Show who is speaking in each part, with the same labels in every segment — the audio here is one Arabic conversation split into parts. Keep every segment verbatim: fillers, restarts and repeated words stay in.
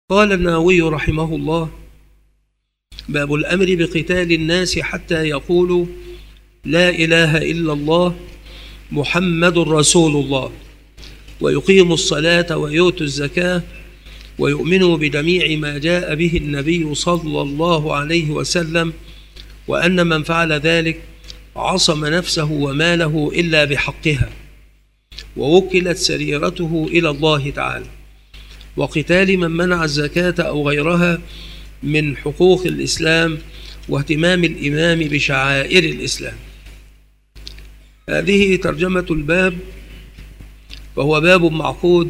Speaker 1: قال النووي رحمه الله: باب الأمر بقتال الناس حتى يقولوا لا إله إلا الله محمد رسول الله، ويقيموا الصلاة ويؤتوا الزكاة، ويؤمنوا بجميع ما جاء به النبي صلى الله عليه وسلم، وأن من فعل ذلك عصم نفسه وماله إلا بحقها، ووكلت سريرته إلى الله تعالى، وقتال من منع الزكاة أو غيرها من حقوق الإسلام، واهتمام الإمام بشعائر الإسلام. هذه ترجمة الباب، وهو باب معقود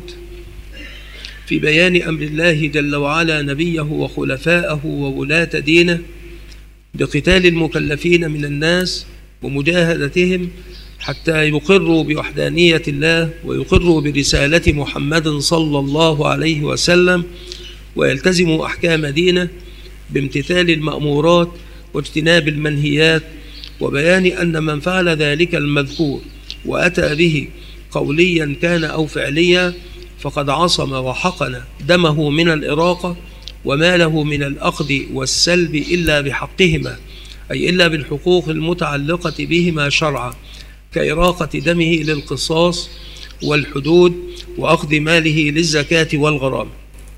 Speaker 1: في بيان أمر الله جل وعلا نبيه وخلفاءه وولاة دينه بقتال المكلفين من الناس ومجاهدتهم حتى يقروا بوحدانية الله ويقروا برسالة محمد صلى الله عليه وسلم، ويلتزموا أحكام دينه بامتثال المأمورات واجتناب المنهيات، وبيان أن من فعل ذلك المذكور وأتى به قوليا كان أو فعليا فقد عصم وحقن دمه من الإراقة وماله من الأخذ والسلب إلا بحقهما، أي إلا بالحقوق المتعلقة بهما شرعا، كإراقة دمه للقصاص والحدود، وأخذ ماله للزكاة والغرامة.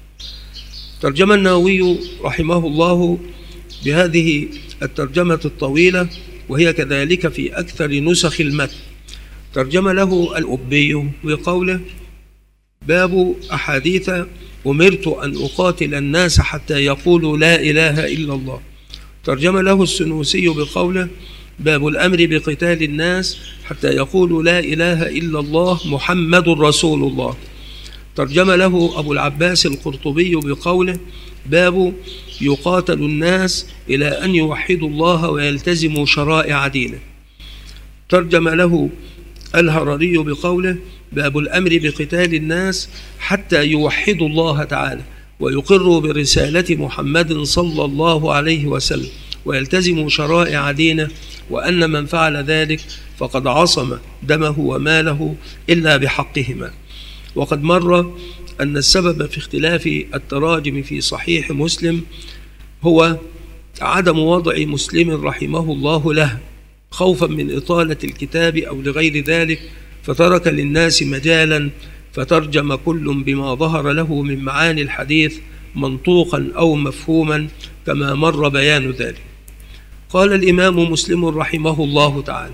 Speaker 1: ترجم النووي رحمه الله بهذه الترجمة الطويلة، وهي كذلك في أكثر نسخ المتن. ترجم له الأبي بقوله: باب أحاديث أمرت أن أقاتل الناس حتى يقولوا لا إله إلا الله. ترجم له السنوسي بقوله: باب الأمر بقتال الناس حتى يقولوا لا إله إلا الله محمد رسول الله. ترجم له أبو العباس القرطبي بقوله: باب يقاتل الناس إلى أن يوحدوا الله ويلتزموا شرائع دينه. ترجم له الهرري بقوله: باب الأمر بقتال الناس حتى يوحدوا الله تعالى ويقروا برسالة محمد صلى الله عليه وسلم ويلتزموا شرائع دينه، وأن من فعل ذلك فقد عصم دمه وماله إلا بحقهما. وقد مر أن السبب في اختلاف التراجم في صحيح مسلم هو عدم وضع مسلم رحمه الله له، خوفا من إطالة الكتاب أو لغير ذلك، فترك للناس مجالا فترجم كل بما ظهر له من معاني الحديث منطوقا أو مفهوما كما مر بيان ذلك. قال الإمام مسلم رحمه الله تعالى: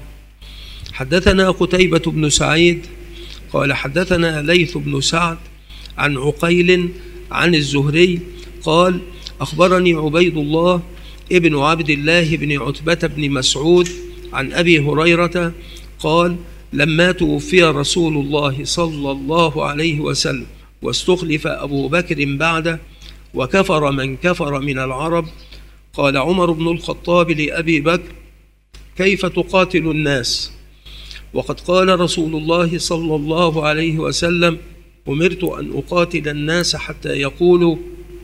Speaker 1: حدثنا قتيبة بن سعيد قال حدثنا ليث بن سعد عن عقيل عن الزهري قال: أخبرني عبيد الله ابن عبد الله بن عتبة بن مسعود عن أبي هريرة قال: لما توفي رسول الله صلى الله عليه وسلم واستخلف أبو بكر بعده وكفر من كفر من العرب، قال عمر بن الخطاب لأبي بكر: كيف تقاتل الناس؟ وقد قال رسول الله صلى الله عليه وسلم: أمرت أن أقاتل الناس حتى يقولوا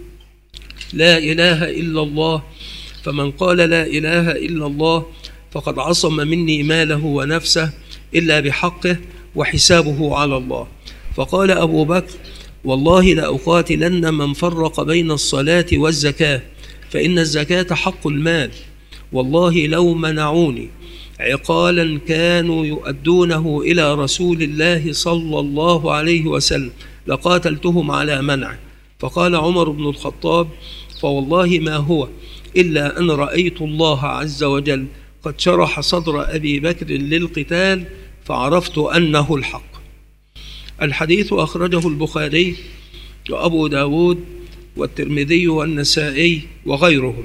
Speaker 1: لا إله إلا الله، فمن قال لا إله إلا الله فقد عصم مني ماله ونفسه إلا بحقه وحسابه على الله. فقال أبو بكر: والله لأقاتلن من فرق بين الصلاة والزكاة، فإن الزكاة حق المال، والله لو منعوني عقالا كانوا يؤدونه إلى رسول الله صلى الله عليه وسلم لقاتلتهم على منعه. فقال عمر بن الخطاب: فوالله ما هو إلا أن رأيت الله عز وجل قد شرح صدر أبي بكر للقتال فعرفت أنه الحق. الحديث أخرجه البخاري وأبو داود والترمذي والنسائي وغيرهم.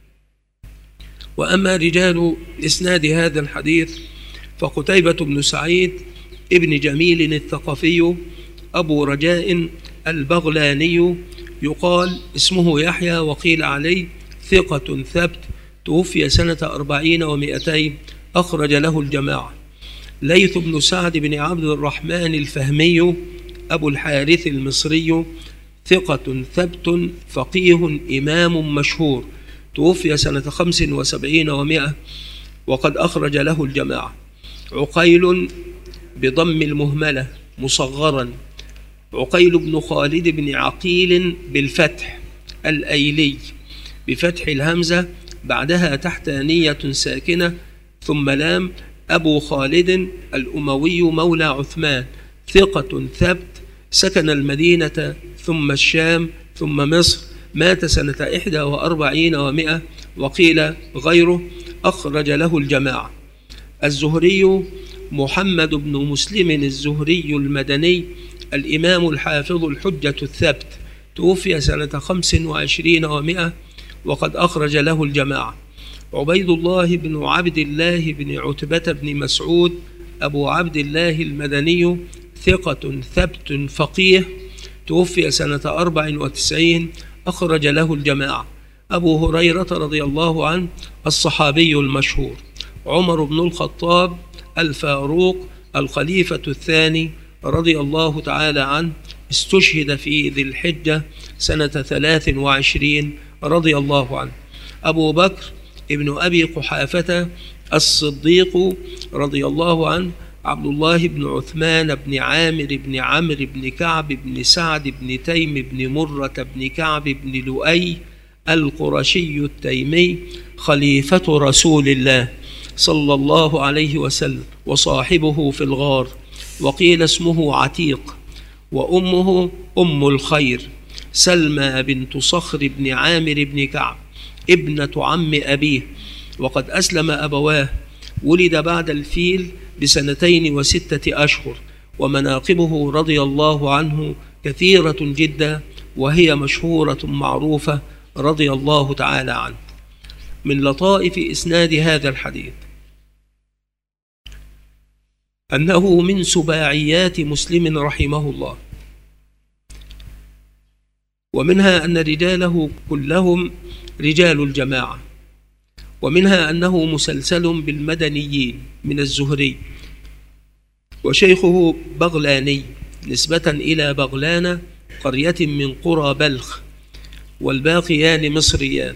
Speaker 1: وأما رجال إسناد هذا الحديث فقتيبة بن سعيد ابن جميل الثقفي أبو رجاء البغلاني، يقال اسمه يحيى وقيل عليه ثقة ثبت، توفي سنة أربعين ومئتين، أخرج له الجماعة. ليث بن سعد بن عبد الرحمن الفهمي أبو الحارث المصري، ثقة ثبت فقيه إمام مشهور، توفي سنة خمس وسبعين ومئة، وقد أخرج له الجماعة. عقيل بضم المهملة مصغرا، عقيل بن خالد بن عقيل بالفتح، الأيلي بفتح الهمزة بعدها تحتانية ساكنة ثم لام، أبو خالد الأموي مولى عثمان، ثقة ثبت، سكن المدينة ثم الشام ثم مصر، مات سنة إحدى وأربعين ومائة، وقيل غيره، أخرج له الجماعة. الزهري محمد بن مسلم الزهري المدني الإمام الحافظ الحجة الثبت، توفي سنة خمس وعشرين ومائة، وقد أخرج له الجماعة. عبيد الله بن عبد الله بن عتبة بن مسعود أبو عبد الله المدني، ثقة ثبت فقيه، توفي سنة أربع وتسعين، أخرج له الجماعة. أبو هريرة رضي الله عنه الصحابي المشهور. عمر بن الخطاب الفاروق الخليفة الثاني رضي الله تعالى عنه، استشهد في ذي الحجة سنة ثلاث وعشرين رضي الله عنه. أبو بكر ابن أبي قحافة الصديق رضي الله عنه، عبد الله بن عثمان بن عامر بن عمرو بن كعب بن سعد بن تيم بن مرة بن كعب بن لؤي القرشي التيمي، خليفة رسول الله صلى الله عليه وسلم، وصاحبه في الغار، وقيل اسمه عتيق، وأمه أم الخير سلمى بنت صخر بن عامر بن كعب ابنة عم أبيه، وقد أسلم أبواه. ولد بعد الفيل بسنتين وستة أشهر، ومناقبه رضي الله عنه كثيرة جدا، وهي مشهورة معروفة رضي الله تعالى عنه. من لطائف إسناد هذا الحديث أنه من سباعيات مسلم رحمه الله، ومنها أن رجاله كلهم رجال الجماعة، ومنها أنه مسلسل بالمدنيين من الزهري، وشيخه بغلاني نسبة إلى بغلان قرية من قرى بلخ، والباقيان مصريان.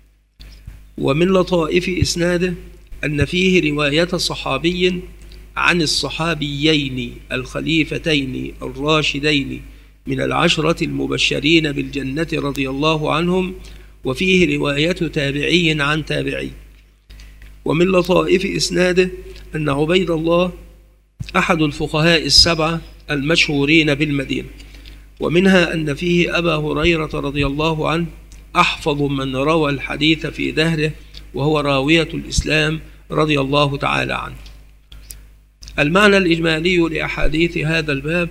Speaker 1: ومن لطائف إسناده أن فيه رواية صحابي عن الصحابيين الخليفتين الراشدين من العشرة المبشرين بالجنة رضي الله عنهم، وفيه رواية تابعي عن تابعي. ومن لطائف إسناده أن عبيد الله أحد الفقهاء السبعة المشهورين بالمدينة، ومنها أن فيه أبا هريرة رضي الله عنه أحفظ من روى الحديث في دهره، وهو راوية الإسلام رضي الله تعالى عنه. المعنى الإجمالي لأحاديث هذا الباب: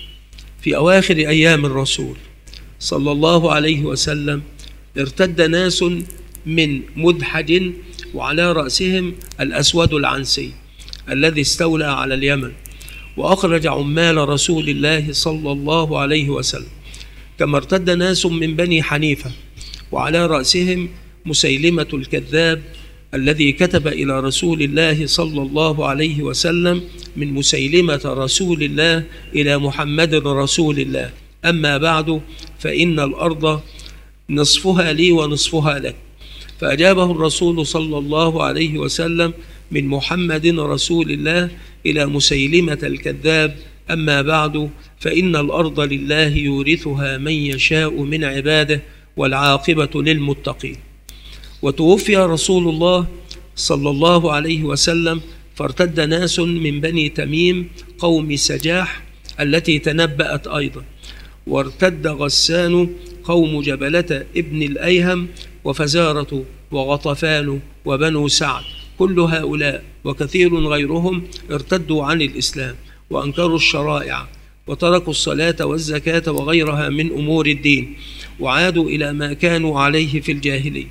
Speaker 1: في أواخر أيام الرسول صلى الله عليه وسلم ارتد ناس من مدحج، وعلى رأسهم الأسود العنسي الذي استولى على اليمن، وأخرج عمال رسول الله صلى الله عليه وسلم. كما ارتد ناس من بني حنيفة، وعلى رأسهم مسيلمة الكذاب الذي كتب إلى رسول الله صلى الله عليه وسلم من مسيلمة رسول الله إلى محمد رسول الله: أما بعد فإن الأرض نصفها لي ونصفها لك. فأجابه الرسول صلى الله عليه وسلم من محمد رسول الله إلى مسيلمة الكذاب: أما بعد فإن الأرض لله يورثها من يشاء من عباده، والعاقبة للمتقين. وتوفي رسول الله صلى الله عليه وسلم، فارتد ناس من بني تميم قوم سجاح التي تنبأت أيضا، وارتد غسان قوم جبلة ابن الأيهم، وفزارة وغطفان وبنو سعد. كل هؤلاء وكثير غيرهم ارتدوا عن الإسلام، وأنكروا الشرائع، وتركوا الصلاة والزكاة وغيرها من أمور الدين، وعادوا إلى ما كانوا عليه في الجاهلية.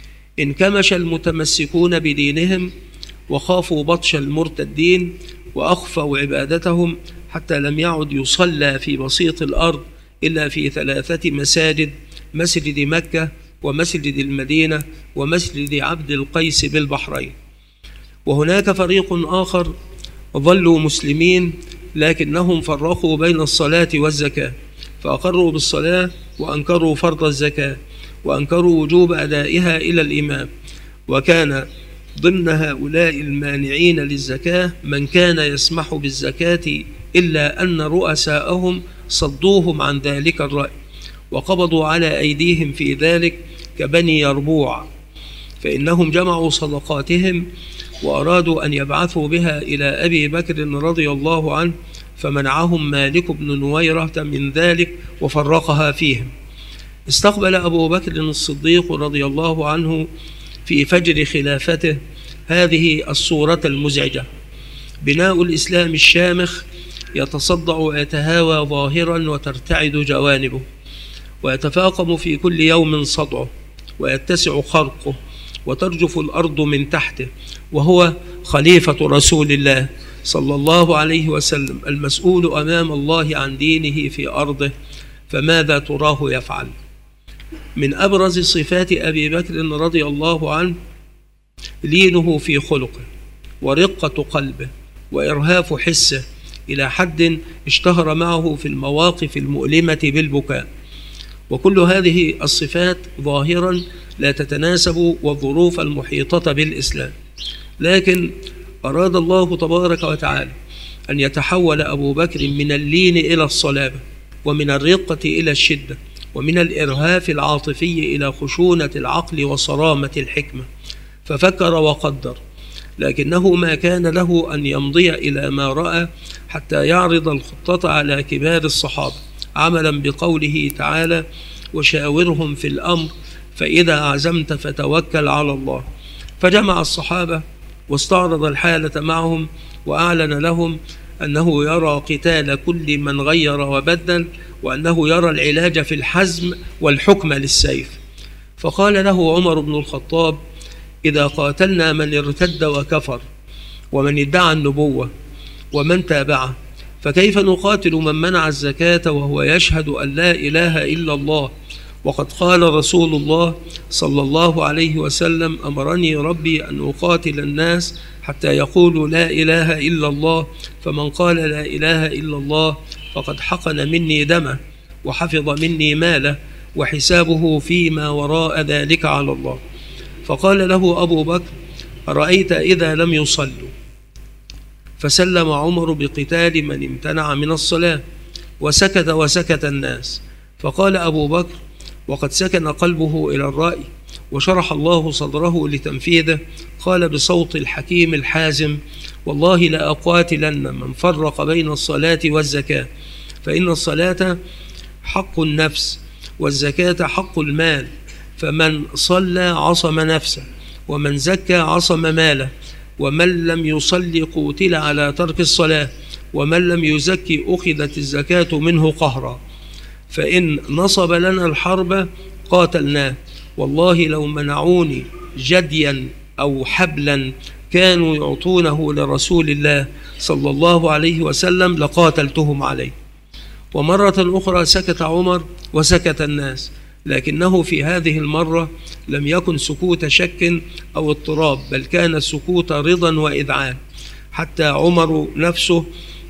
Speaker 1: انكمش المتمسكون بدينهم، وخافوا بطش المرتدين، وأخفوا عبادتهم، حتى لم يعد يصلى في بسيط الأرض إلا في ثلاثة مساجد: مسجد مكة، ومسجد المدينة، ومسجد عبد القيس بالبحرين. وهناك فريق آخر ظلوا مسلمين، لكنهم فرقوا بين الصلاة والزكاة، فأقروا بالصلاة وأنكروا فرض الزكاة، وأنكروا وجوب أدائها إلى الإمام. وكان ضمن هؤلاء المانعين للزكاة من كان يسمح بالزكاة، إلا أن رؤساءهم صدوهم عن ذلك الرأي، وقبضوا على أيديهم في ذلك كبني يربوع، فإنهم جمعوا صدقاتهم وأرادوا أن يبعثوا بها إلى أبي بكر رضي الله عنه، فمنعهم مالك بن نويرة من ذلك وفرقها فيهم. استقبل أبو بكر الصديق رضي الله عنه في فجر خلافته هذه الصورة المزعجة: بناء الإسلام الشامخ يتصدع ويتهاوى ظاهرا وترتعد جوانبه، ويتفاقم في كل يوم صدعه، ويتسع خرقه، وترجف الأرض من تحته، وهو خليفة رسول الله صلى الله عليه وسلم المسؤول أمام الله عن دينه في أرضه، فماذا تراه يفعل؟ من أبرز صفات أبي بكر رضي الله عنه لينه في خلقه، ورقة قلبه، وإرهاف حسه، إلى حد اشتهر معه في المواقف المؤلمة بالبكاء. وكل هذه الصفات ظاهرا لا تتناسب والظروف المحيطة بالإسلام، لكن أراد الله تبارك وتعالى أن يتحول أبو بكر من اللين إلى الصلابة، ومن الرقة إلى الشدة، ومن الإرهاف العاطفي إلى خشونة العقل وصرامة الحكمة، ففكر وقدر، لكنه ما كان له أن يمضي إلى ما رأى حتى يعرض الخطة على كبار الصحابة، عملا بقوله تعالى: وشاورهم في الأمر فإذا عزمت فتوكل على الله. فجمع الصحابة واستعرض الحالة معهم، وأعلن لهم أنه يرى قتال كل من غير وبدل، وأنه يرى العلاج في الحزم والحكم للسيف. فقال له عمر بن الخطاب: إذا قاتلنا من ارتد وكفر، ومن ادعى النبوة، ومن تابعه، فكيف نقاتل من منع الزكاة وهو يشهد أن لا إله إلا الله، وقد قال رسول الله صلى الله عليه وسلم: أمرني ربي أن أقاتل الناس حتى يقولوا لا إله إلا الله، فمن قال لا إله إلا الله فقد حقن مني دمه وحفظ مني ماله، وحسابه فيما وراء ذلك على الله. فقال له أبو بكر: أرأيت إذا لم يصلوا؟ فسلم عمر بقتال من امتنع من الصلاة، وسكت وسكت الناس. فقال أبو بكر وقد سكن قلبه إلى الرأي وشرح الله صدره لتنفيذه، قال بصوت الحكيم الحازم: والله لأقاتلن من فرق بين الصلاة والزكاة، فإن الصلاة حق النفس، والزكاة حق المال، فمن صلى عصم نفسه، ومن زكى عصم ماله، ومن لم يصلي قوتل على ترك الصلاة، ومن لم يزكي أخذت الزكاة منه قهرا، فإن نصب لنا الحرب قاتلناه، والله لو منعوني جديا أو حبلا كانوا يعطونه لرسول الله صلى الله عليه وسلم لقاتلتهم عليه. ومرة أخرى سكت عمر وسكت الناس، لكنه في هذه المرة لم يكن سكوت شك أو اضطراب، بل كان سكوت رضا وإذعان، حتى عمر نفسه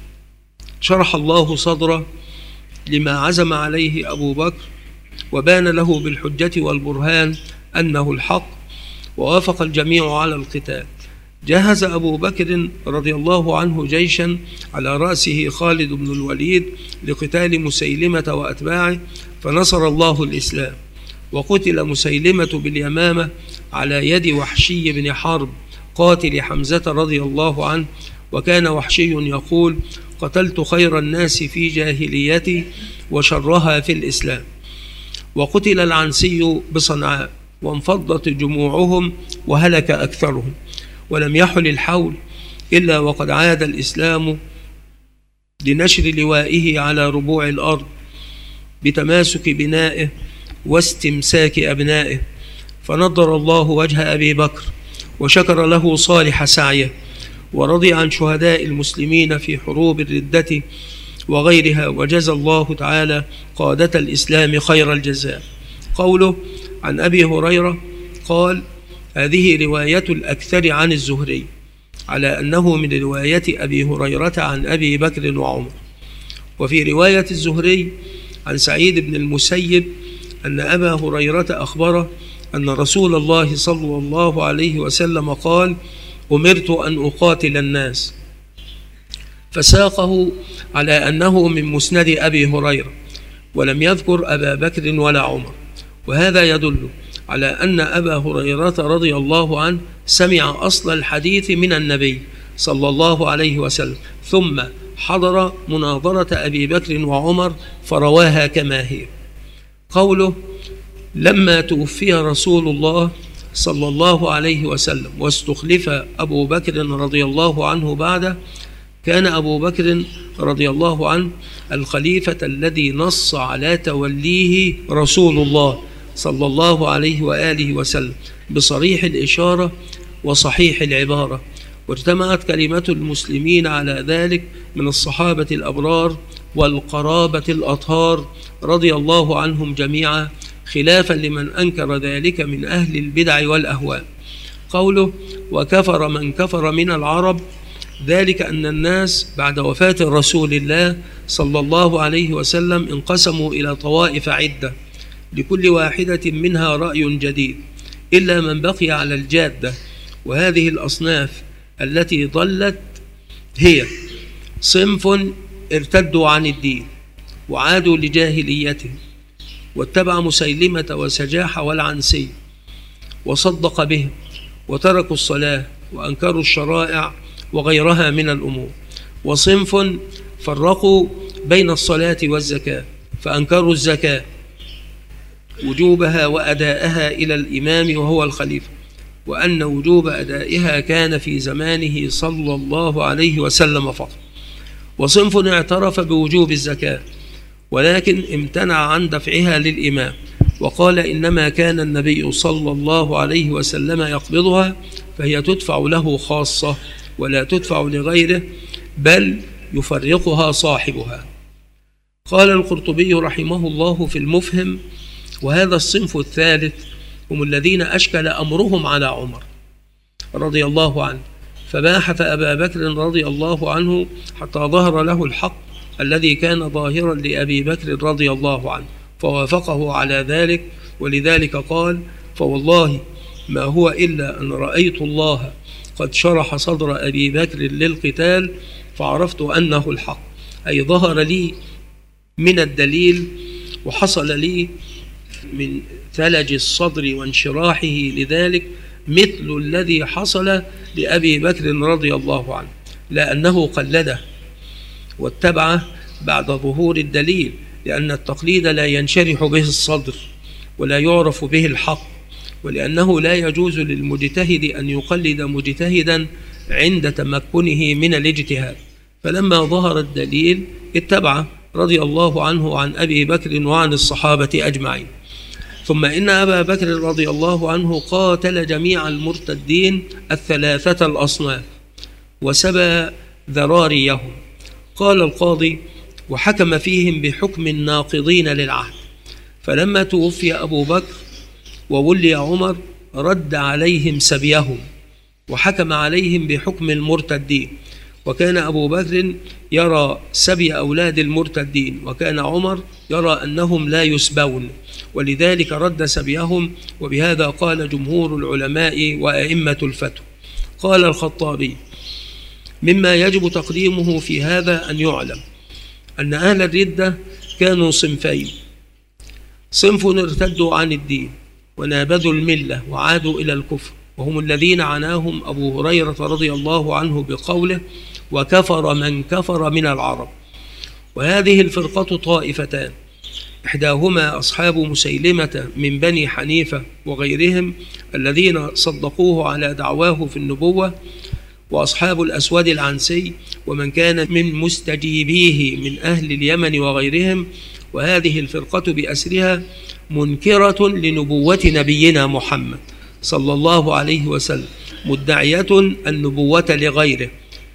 Speaker 1: شرح الله صدره لما عزم عليه أبو بكر، وبان له بالحجة والبرهان أنه الحق، ووافق الجميع على القتال. جهز أبو بكر رضي الله عنه جيشا على رأسه خالد بن الوليد لقتال مسيلمة وأتباعه، فنصر الله الإسلام، وقتل مسيلمة باليمامة على يد وحشي بن حرب قاتل حمزة رضي الله عنه. وكان وحشي يقول: قتلت خير الناس في جاهليتي وشرها في الإسلام. وقتل العنسي بصنعاء، وانفضت جموعهم وهلك أكثرهم، ولم يحل الحول إلا وقد عاد الإسلام لنشر لوائه على ربوع الأرض بتماسك بنائه واستمساك أبنائه. فنضر الله وجه أبي بكر وشكر له صالح سعيه، ورضي عن شهداء المسلمين في حروب الردة وغيرها، وجزى الله تعالى قادة الإسلام خير الجزاء. قوله عن أبي هريرة قال: هذه رواية الأكثر عن الزهري، على أنه من رواية أبي هريرة عن أبي بكر وعمر. وفي رواية الزهري عن سعيد بن المسيب أن أبا هريرة أخبره أن رسول الله صلى الله عليه وسلم قال: أمرت أن أقاتل الناس، فساقه على أنه من مسند أبي هريرة، ولم يذكر أبا بكر ولا عمر، وهذا يدل على أن أبا هريرة رضي الله عنه سمع أصل الحديث من النبي صلى الله عليه وسلم، ثم حضر مناظرة أبي بكر وعمر فرواها كما هي. قوله: لما توفي رسول الله صلى الله عليه وسلم واستخلف أبو بكر رضي الله عنه بعده، كان أبو بكر رضي الله عنه الخليفة الذي نص على توليه رسول الله صلى الله عليه وآله وسلم بصريح الإشارة وصحيح العبارة، واجتمعت كلمة المسلمين على ذلك من الصحابة الأبرار والقرابة الأطهار رضي الله عنهم جميعا، خلافا لمن أنكر ذلك من أهل البدع والأهواء. قوله: وكفر من كفر من العرب، ذلك أن الناس بعد وفاة رسول الله صلى الله عليه وسلم انقسموا إلى طوائف عدة، لكل واحدة منها رأي جديد، إلا من بقي على الجادة. وهذه الأصناف التي ضلت هي: صنف ارتدوا عن الدين وعادوا لجاهليتهم، واتبع مسيلمة وسجاح والعنسي وصدق به، وتركوا الصلاة وأنكروا الشرائع وغيرها من الأمور. وصنف فرقوا بين الصلاة والزكاة فأنكروا الزكاة وجوبها وأداءها إلى الإمام وهو الخليفة، وأن وجوب أدائها كان في زمانه صلى الله عليه وسلم فقط. وصنف اعترف بوجوب الزكاة ولكن امتنع عن دفعها للإمام، وقال إنما كان النبي صلى الله عليه وسلم يقبضها، فهي تدفع له خاصة ولا تدفع لغيره، بل يفرقها صاحبها. قال القرطبي رحمه الله في المفهم: وهذا الصنف الثالث هم الذين أشكل أمرهم على عمر رضي الله عنه، فباحث أبا بكر رضي الله عنه حتى ظهر له الحق الذي كان ظاهرا لأبي بكر رضي الله عنه، فوافقه على ذلك. ولذلك قال: فوالله ما هو إلا أن رأيت الله قد شرح صدر أبي بكر للقتال فعرفت أنه الحق، أي ظهر لي من الدليل وحصل لي من ثلج الصدر وانشراحه لذلك مثل الذي حصل لأبي بكر رضي الله عنه، لأنه قلده واتبعه بعد ظهور الدليل، لأن التقليد لا ينشرح به الصدر ولا يعرف به الحق، ولأنه لا يجوز للمجتهد أن يقلد مجتهدا عند تمكنه من الاجتهاد. فلما ظهر الدليل اتبعه رضي الله عنه عن أبي بكر وعن الصحابة أجمعين. ثم إن أبا بكر رضي الله عنه قاتل جميع المرتدين الثلاثة الأصناف وسبى ذراريهم. قال القاضي: وحكم فيهم بحكم الناقضين للعهد. فلما توفي أبو بكر وولي عمر رد عليهم سبيهم وحكم عليهم بحكم المرتدين، وكان أبو بكر يرى سبي أولاد المرتدين، وكان عمر يرى أنهم لا يسبون، ولذلك رد سبيهم، وبهذا قال جمهور العلماء وأئمة الفتوى. قال الخطابي: مما يجب تقديمه في هذا أن يعلم أن أهل الردة كانوا صنفين: صنف ارتدوا عن الدين ونابذوا الملة وعادوا إلى الكفر، وهم الذين عناهم أبو هريرة رضي الله عنه بقوله: وكفر من كفر من العرب. وهذه الفرقة طائفتان: إحداهما أصحاب مسيلمة من بني حنيفة وغيرهم الذين صدقوه على دعواه في النبوة، وأصحاب الأسود العنسي ومن كان من مستجيبيه من أهل اليمن وغيرهم. وهذه الفرقة بأسرها منكرة لنبوة نبينا محمد صلى الله عليه وسلم، مدعية النبوة لغيره،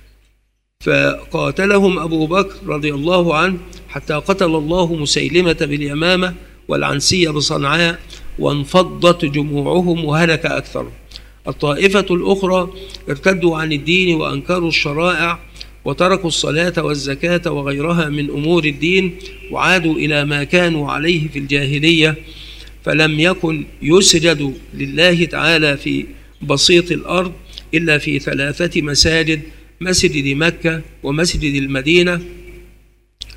Speaker 1: فقاتلهم أبو بكر رضي الله عنه حتى قتل الله مسيلمة باليمامة والعنسية بصنعاء، وانفضت جموعهم وهلك أكثرهم. الطائفة الأخرى ارتدوا عن الدين وأنكروا الشرائع وتركوا الصلاة والزكاة وغيرها من أمور الدين، وعادوا إلى ما كانوا عليه في الجاهلية، فلم يكن يسجد لله تعالى في بسيط الأرض إلا في ثلاثة مساجد: مسجد مكة ومسجد المدينة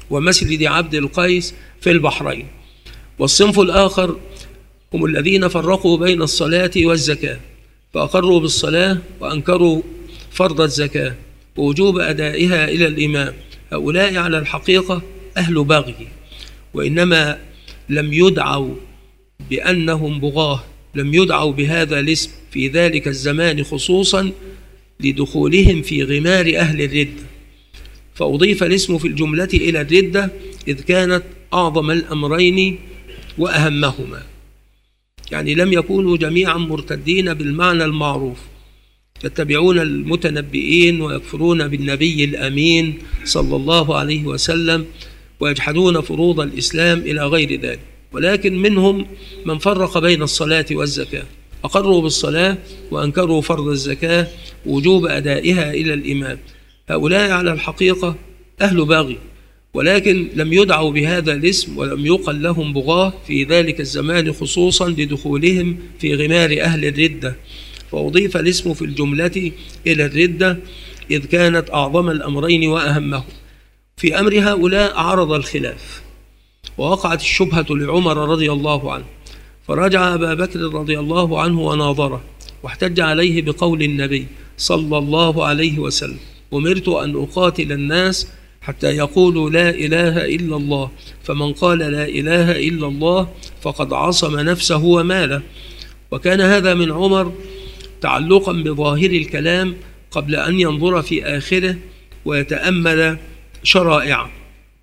Speaker 1: ومسجد عبد القيس في البحرين. والصنف الآخر هم الذين فرقوا بين الصلاة والزكاة، فأقروا بالصلاة وأنكروا فرض الزكاة ووجوب أدائها إلى الإمام. هؤلاء على الحقيقة أهل بغي، وإنما لم يدعوا بأنهم بغاة، لم يدعوا بهذا الاسم في ذلك الزمان خصوصا لدخولهم في غمار أهل الردة، فأضيف الاسم في الجملة إلى الردة إذ كانت أعظم الأمرين وأهمهما. يعني لم يكونوا جميعا مرتدين بالمعنى المعروف، يتبعون المتنبئين ويكفرون بالنبي الأمين صلى الله عليه وسلم ويجحدون فروض الإسلام إلى غير ذلك، ولكن منهم من فرق بين الصلاة والزكاة، أقروا بالصلاة وأنكروا فرض الزكاة ووجوب أدائها إلى الإمام. هؤلاء على الحقيقة أهل باغي، ولكن لم يدعوا بهذا الاسم ولم يقل لهم بغاة في ذلك الزمان خصوصا لدخولهم في غمار أهل الردة، فأضيف الاسم في الجملة إلى الردة إذ كانت أعظم الأمرين وأهمه. في أمر هؤلاء عرض الخلاف ووقعت الشبهة لعمر رضي الله عنه، فرجع أبا بكر رضي الله عنه وناظره واحتج عليه بقول النبي صلى الله عليه وسلم: أمرت أن أقاتل الناس حتى يقولوا لا إله إلا الله، فمن قال لا إله إلا الله فقد عصم نفسه وماله. وكان هذا من عمر تعلقا بظاهر الكلام قبل أن ينظر في آخره ويتأمل شرائعه.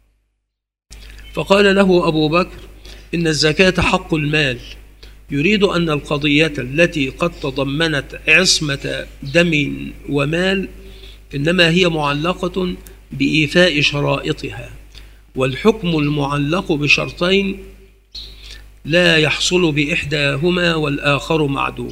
Speaker 1: فقال له أبو بكر: إن الزكاة حق المال، يريد أن القضية التي قد تضمنت عصمة دم ومال إنما هي معلقة بإيفاء شرائطها، والحكم المعلق بشرطين لا يحصل بإحداهما والآخر معدوم.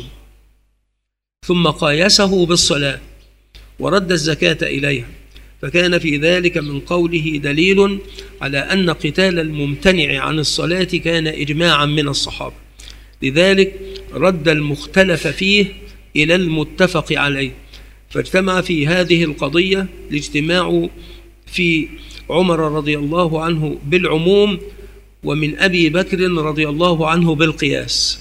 Speaker 1: ثم قايسه بالصلاة ورد الزكاة إليها، فكان في ذلك من قوله دليل على أن قتال الممتنع عن الصلاة كان إجماعا من الصحابة، لذلك رد المختلف فيه إلى المتفق عليه، فاجتمع في هذه القضية الاجتماع في عمر رضي الله عنه بالعموم ومن أبي بكر رضي الله عنه بالقياس،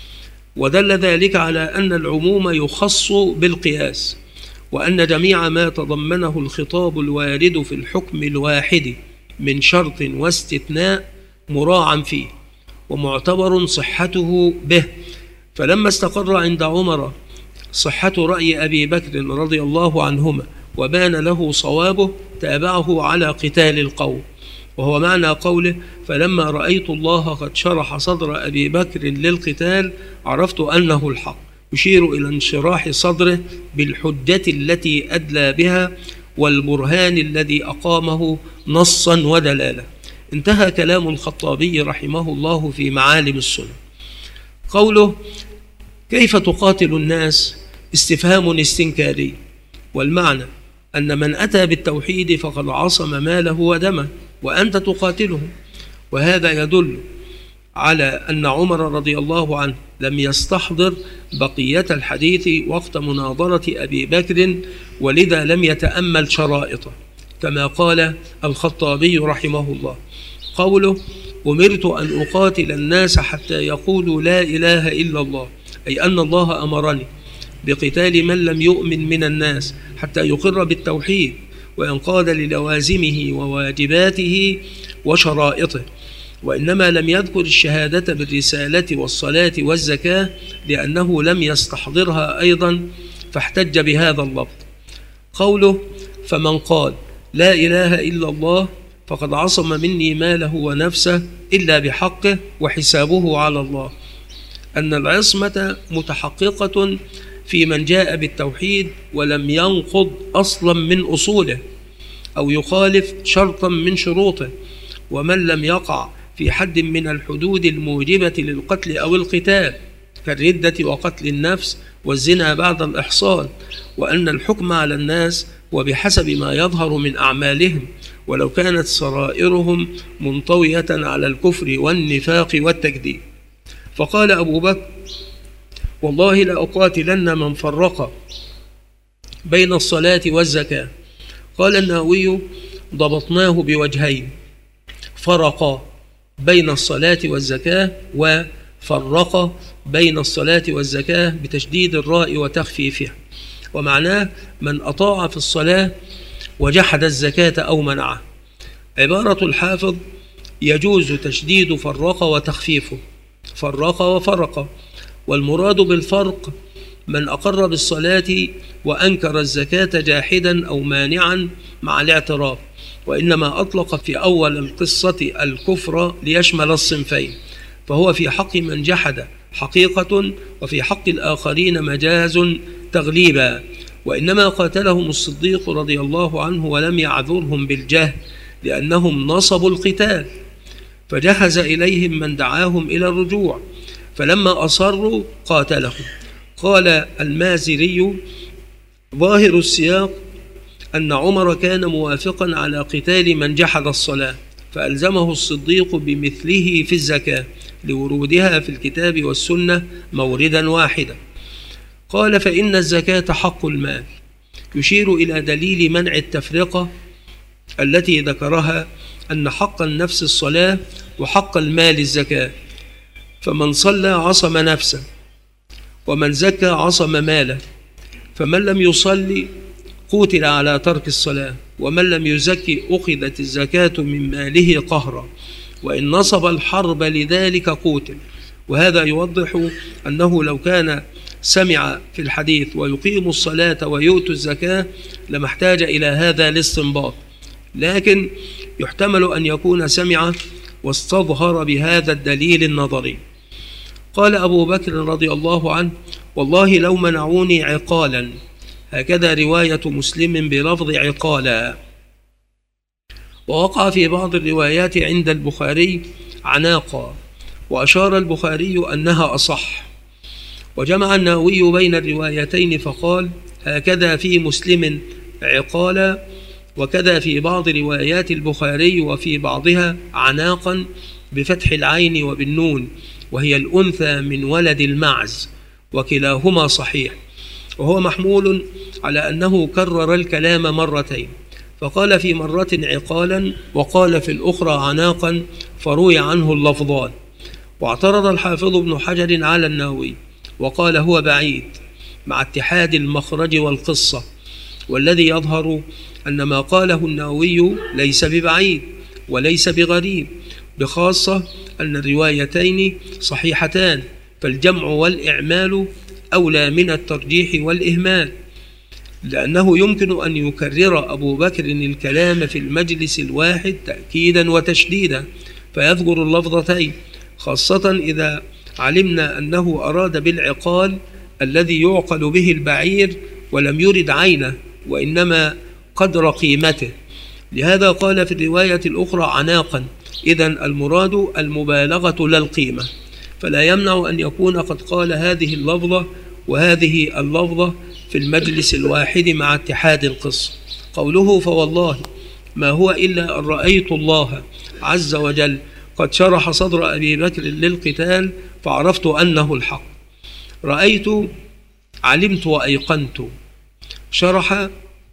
Speaker 1: ودل ذلك على أن العموم يخص بالقياس، وأن جميع ما تضمنه الخطاب الوارد في الحكم الواحد من شرط واستثناء مراعى فيه ومعتبر صحته به. فلما استقر عند عمر صحة رأي أبي بكر رضي الله عنهما وبان له صوابه تابعه على قتال القوم، وهو معنى قوله: فلما رأيت الله قد شرح صدر أبي بكر للقتال عرفت أنه الحق، يشير إلى انشراح صدره بالحجة التي أدلى بها والبرهان الذي أقامه نصا ودلالة. انتهى كلام الخطابي رحمه الله في معالم السنة. قوله: كيف تقاتل الناس؟ استفهام استنكاري، والمعنى أن من أتى بالتوحيد فقد عصم ماله ودمه وأنت تقاتله. وهذا يدل على أن عمر رضي الله عنه لم يستحضر بقية الحديث وقت مناظرة أبي بكر، ولذا لم يتأمل شرائطه، كما قال الخطابي رحمه الله. قوله: أمرت أن أقاتل الناس حتى يقولوا لا إله إلا الله، أي أن الله أمرني بقتال من لم يؤمن من الناس حتى يقر بالتوحيد وينقاد للوازمه وواجباته وشرائطه، وإنما لم يذكر الشهادة بالرسالة والصلاة والزكاة لأنه لم يستحضرها أيضا، فاحتج بهذا اللفظ. قوله: فمن قال لا إله إلا الله فقد عصم مني ماله ونفسه إلا بحقه وحسابه على الله، أن العصمة متحققة في من جاء بالتوحيد ولم ينقض أصلا من أصوله أو يخالف شرطا من شروطه، ومن لم يقع في حد من الحدود الموجبة للقتل أو القتال كالردة وقتل النفس والزنا بعد الإحصان، وأن الحكم على الناس وبحسب ما يظهر من أعمالهم ولو كانت سرائرهم منطوية على الكفر والنفاق والتكذيب. فقال أبو بكر: والله لأقاتلن من فرق بين الصلاة والزكاة. قال النووي: ضبطناه بوجهين: فرق بين الصلاة والزكاة، وفرق بين الصلاة والزكاة بتشديد الراء وتخفيفها، ومعناه من أطاع في الصلاة وجحد الزكاة أو منعه. عبارة الحافظ يجوز تشديد فرق وتخفيفه، فرق وفرق، والمراد بالفرق من أقر بالصلاة وأنكر الزكاة جاحدا أو مانعا مع الاعتراف، وإنما أطلق في أول القصة الكفر ليشمل الصنفين، فهو في حق من جحد حقيقة، وفي حق الآخرين مجاز تغليبا. وإنما قاتلهم الصديق رضي الله عنه ولم يعذرهم بالجهل، لأنهم نصبوا القتال، فجهز إليهم من دعاهم إلى الرجوع، فلما أصروا قاتلهم. قال المازري: ظاهر السياق أن عمر كان موافقا على قتال من جحد الصلاة، فألزمه الصديق بمثله في الزكاة لورودها في الكتاب والسنة موردا واحدا. قال: فإن الزكاة حق المال، يشير إلى دليل منع التفرقة التي ذكرها، أن حق النفس الصلاة وحق المال الزكاة، فمن صلى عصم نفسه، ومن زكى عصم ماله، فمن لم يصلي قوتل على ترك الصلاة، ومن لم يزكي أخذت الزكاة من ماله قهرا، وإن نصب الحرب لذلك قوتل. وهذا يوضح أنه لو كان سمع في الحديث ويقيم الصلاة ويؤتي الزكاة لما احتاج إلى هذا الاستنباط، لكن يحتمل أن يكون سمع واستظهر بهذا الدليل النظري. قال أبو بكر رضي الله عنه: والله لو منعوني عقالا، هكذا رواية مسلم بلفظ عقالا. ووقع في بعض الروايات عند البخاري عناقا، وأشار البخاري أنها أصح، وجمع النووي بين الروايتين فقال: هكذا في مسلم عقالا، وكذا في بعض روايات البخاري وفي بعضها عناقا بفتح العين وبالنون، وهي الأنثى من ولد المعز، وكلاهما صحيح. وهو محمول على أنه كرر الكلام مرتين، فقال في مرة عقالا وقال في الأخرى عناقا، فروي عنه اللفظان. واعترض الحافظ ابن حجر على النووي وقال: هو بعيد مع اتحاد المخرج والقصة، والذي يظهر أن ما قاله النووي ليس ببعيد وليس بغريب، بخاصة أن الروايتين صحيحتان، فالجمع والإعمال أولى من الترجيح والإهمال، لأنه يمكن أن يكرر أبو بكر الكلام في المجلس الواحد تأكيدا وتشديدا فيذكر اللفظتين، خاصة إذا علمنا أنه أراد بالعقال الذي يعقل به البعير ولم يرد عينه، وإنما قدر قيمته. لهذا قال في الرواية الأخرى عناقا، إذن المراد المبالغة لا القيمة، فلا يمنع أن يكون قد قال هذه اللفظة وهذه اللفظة في المجلس الواحد مع اتحاد القصة. قوله: فوالله ما هو إلا أن رأيت الله عز وجل قد شرح صدر أبي بكر للقتال فعرفت أنه الحق. رأيت علمت وأيقنت، شرح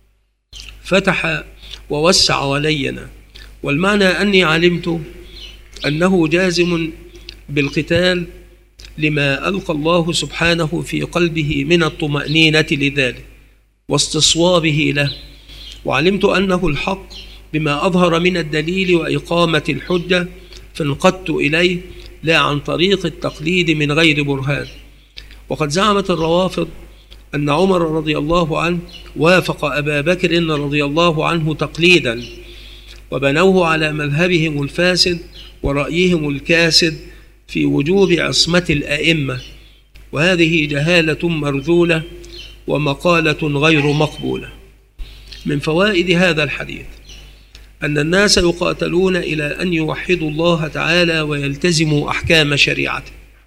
Speaker 1: فتح ووسع ولينا، والمعنى أني علمت أنه جازم بالقتال لما ألقى الله سبحانه في قلبه من الطمأنينة لذلك واستصوابه له، وعلمت أنه الحق بما أظهر من الدليل وإقامة الحجة، فانقدت إليه لا عن طريق التقليد من غير برهان. وقد زعمت الروافض أن عمر رضي الله عنه وافق أبا بكر رضي الله عنه تقليدا، وبنوه على مذهبهم الفاسد ورأيهم الكاسد في وجوب عصمة الأئمة، وهذه جهالة مرذولة ومقالة غير مقبولة. من فوائد هذا الحديث أن الناس يقاتلون إلى أن يوحدوا الله تعالى ويلتزموا أحكام شريعته.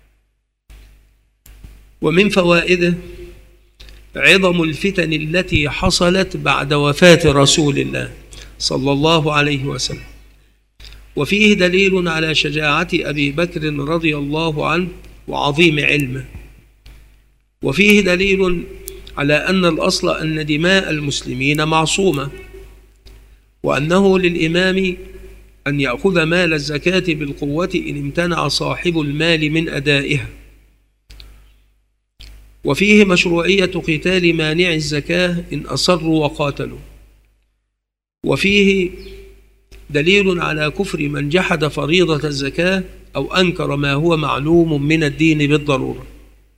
Speaker 1: ومن فوائده عظم الفتن التي حصلت بعد وفاة رسول الله صلى الله عليه وسلم، وفيه دليل على شجاعة أبي بكر رضي الله عنه وعظيم علمه، وفيه دليل على أن الأصل أن دماء المسلمين معصومة، وأنه للإمام أن يأخذ مال الزكاة بالقوة إن امتنع صاحب المال من أدائها. وفيه مشروعية قتال مانع الزكاة إن أصروا وقاتلوا. وفيه دليل على كفر من جحد فريضة الزكاة أو أنكر ما هو معلوم من الدين بالضرورة.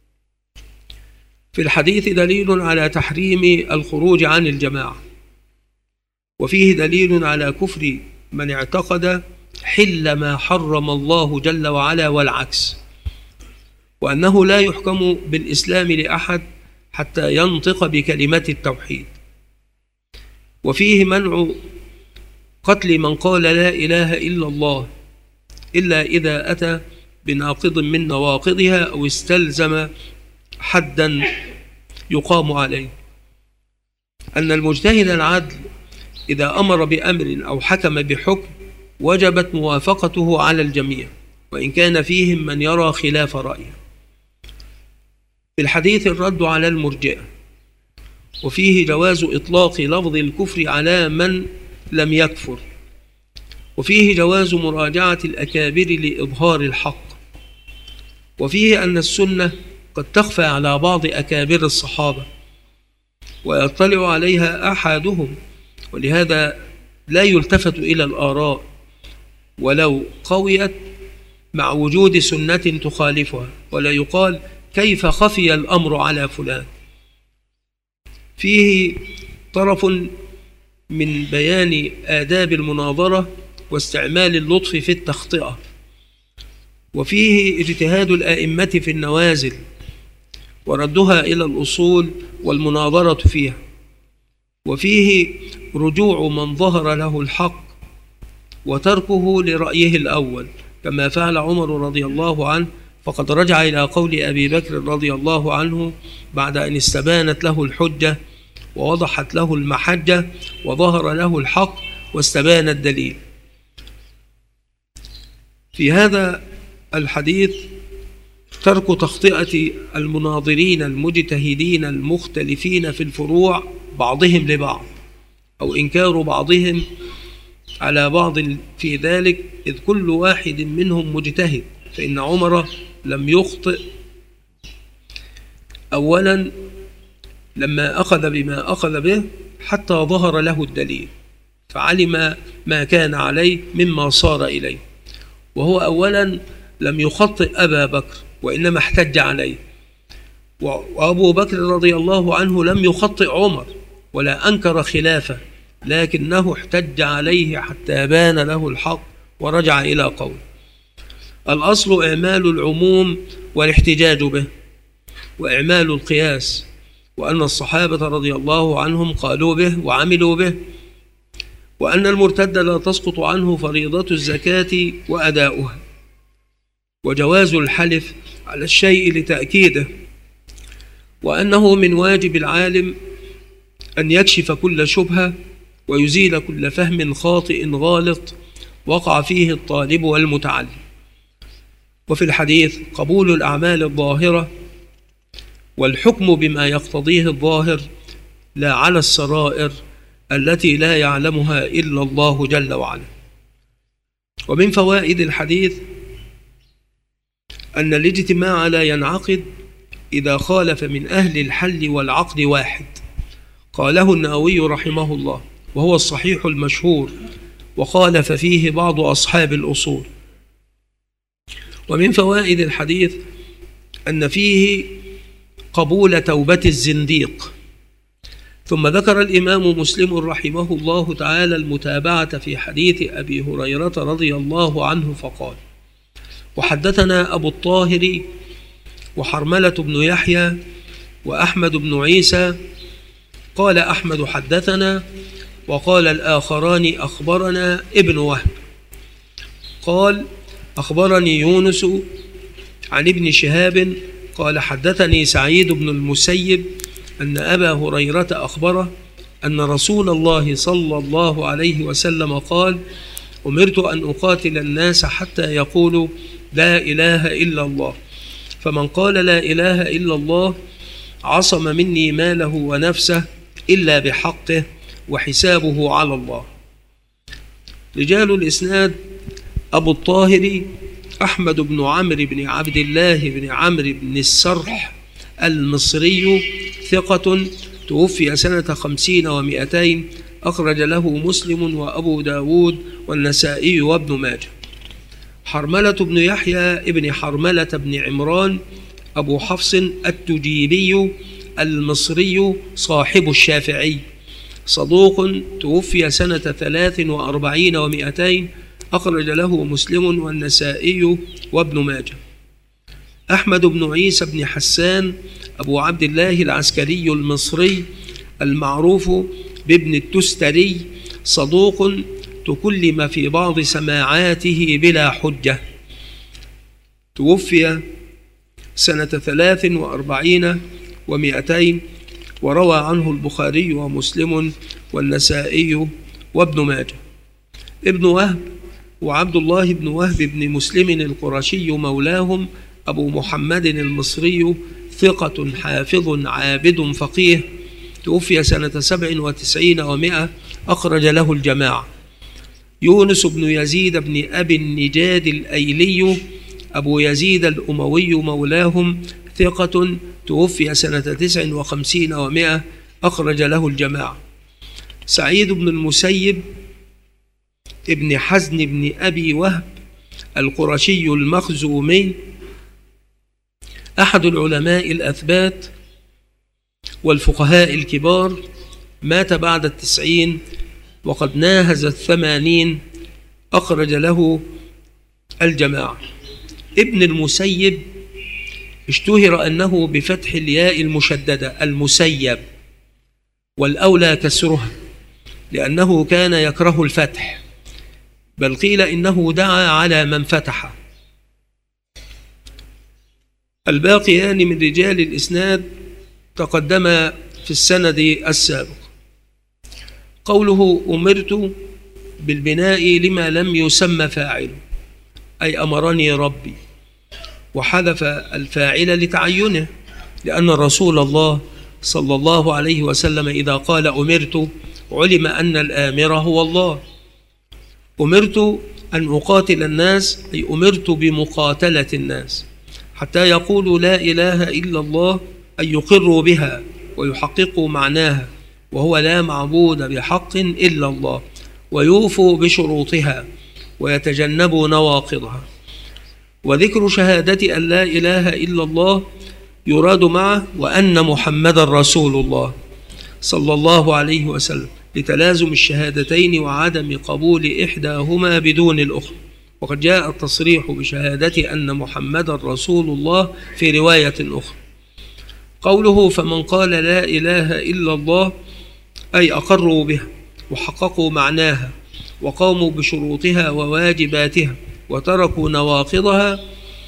Speaker 1: في الحديث دليل على تحريم الخروج عن الجماعة. وفيه دليل على كفر من اعتقد حل ما حرم الله جل وعلا والعكس، وأنه لا يحكم بالإسلام لأحد حتى ينطق بكلمة التوحيد. وفيه منع قتل من قال لا إله إلا الله إلا إذا أتى بناقض من نواقضها أو استلزم حدا يقام عليه. أن المجتهد العدل إذا أمر بأمر أو حكم بحكم وجبت موافقته على الجميع وإن كان فيهم من يرى خلاف رأيه. في الحديث الرد على المرجئة. وفيه جواز إطلاق لفظ الكفر على من لم يكفر. وفيه جواز مراجعة الأكابر لإظهار الحق. وفيه أن السنة قد تخفى على بعض أكابر الصحابة ويطلع عليها أحدهم، ولهذا لا يلتفت إلى الآراء ولو قويت مع وجود سنة تخالفها، ولا يقال كيف خفي الأمر على فلان. فيه طرف من بيان آداب المناظرة واستعمال اللطف في التخطئة. وفيه اجتهاد الآئمة في النوازل وردها إلى الأصول والمناظرة فيها. وفيه رجوع من ظهر له الحق وتركه لرأيه الأول كما فعل عمر رضي الله عنه، فقد رجع إلى قول أبي بكر رضي الله عنه بعد أن استبانت له الحجة ووضحت له المحجة وظهر له الحق واستبان الدليل. في هذا الحديث ترك تخطئة المناظرين المجتهدين المختلفين في الفروع بعضهم لبعض، أو إنكار بعضهم على بعض في ذلك، إذ كل واحد منهم مجتهد. فإن عمر لم يخطئ أولا لما أخذ بما أخذ به حتى ظهر له الدليل فعلم ما كان عليه مما صار إليه، وهو أولا لم يخطئ أبا بكر وإنما احتج عليه. وأبو بكر رضي الله عنه لم يخطئ عمر ولا أنكر خلافه، لكنه احتج عليه حتى بان له الحق ورجع إلى قول. الأصل إعمال العموم والاحتجاج به وإعمال القياس، وأن الصحابة رضي الله عنهم قالوا به وعملوا به، وأن المرتد لا تسقط عنه فريضة الزكاة وأداؤها، وجواز الحلف على الشيء لتأكيده، وأنه من واجب العالم أن يكشف كل شبهة ويزيل كل فهم خاطئ غالط وقع فيه الطالب والمتعلم. وفي الحديث قبول الأعمال الظاهرة والحكم بما يقتضيه الظاهر لا على السرائر التي لا يعلمها إلا الله جل وعلا. ومن فوائد الحديث أن الاجتماع لا ينعقد إذا خالف من أهل الحل والعقد واحد، قاله النووي رحمه الله، وهو الصحيح المشهور، وخالف فيه بعض أصحاب الأصول. ومن فوائد الحديث أن فيه قبول توبة الزنديق. ثم ذكر الإمام مسلم رحمه الله تعالى المتابعة في حديث أبي هريرة رضي الله عنه فقال: وحدثنا أبو الطاهر وحرملة بن يحيى وأحمد بن عيسى. قال أحمد حدثنا، وقال الآخران أخبرنا ابن وهب. قال أخبرني يونس عن ابن شهاب قال حدثني سعيد بن المسيب أن أبا هريرة أخبره أن رسول الله صلى الله عليه وسلم قال: أمرت أن أقاتل الناس حتى يقولوا لا إله إلا الله، فمن قال لا إله إلا الله عصم مني ماله ونفسه إلا بحقه وحسابه على الله. رجال الإسناد: أبو الطاهر أحمد بن عمرو بن عبد الله بن عمرو بن السرح المصري، ثقة، توفي سنة خمسين ومئتين، أخرج له مسلم وأبو داود والنسائي وابن ماجه. حرملة بن يحيى ابن حرملة بن عمران أبو حفص التجيبي المصري، صاحب الشافعي، صدوق، توفي سنة ثلاث وأربعين ومئتين، أخرج له مسلم والنسائي وابن ماجه. أحمد بن عيسى بن حسان أبو عبد الله العسكري المصري، المعروف بابن التستري، صدوق، تكلم في بعض سماعاته بلا حجة، توفي سنة ثلاث وأربعين ومئتين، وروى عنه البخاري ومسلم والنسائي وابن ماجه. ابن وهب وعبد الله بن وهب بن مسلم القرشي مولاهم، أبو محمد المصري، ثقة حافظ عابد فقيه، توفي سنة سبع وتسعين ومئة، أخرج له الجماعة. يونس بن يزيد بن أبي النجاد الأيلي، أبو يزيد الأموي مولاهم، ثقة، توفي سنة تسع وخمسين ومئة، أخرج له الجماعة. سعيد بن المسيب ابن حزن بن أبي وهب القرشي المخزومي، أحد العلماء الأثبات والفقهاء الكبار، مات بعد التسعين وقد ناهز الثمانين، أخرج له الجماعة. ابن المسيب اشتهر أنه بفتح الياء المشددة المسيب، والأولى كسرها لأنه كان يكره الفتح، بل قيل إنه دعا على من فتح. الباقيان من رجال الإسناد تقدم في السند السابق. قوله أمرت بالبناء لما لم يسمى فاعله، أي أمرني ربي، وحذف الفاعل لتعينه، لأن رسول الله صلى الله عليه وسلم إذا قال أمرت علم أن الآمر هو الله. أمرت أن أقاتل الناس، أي أمرت بمقاتلة الناس حتى يقولوا لا إله إلا الله، أي يقروا بها ويحققوا معناها، وهو لا معبود بحق إلا الله، ويوفوا بشروطها ويتجنبوا نواقضها. وذكر شهادة أن لا إله إلا الله يراد معه وأن محمد رسول الله صلى الله عليه وسلم، لتلازم الشهادتين وعدم قبول إحداهما بدون الأخرى. وقد جاء التصريح بشهادة أن محمد رسول الله في رواية أخرى. قوله فمن قال لا إله إلا الله، أي أقروا بها وحققوا معناها وقاموا بشروطها وواجباتها وتركوا نواقضها،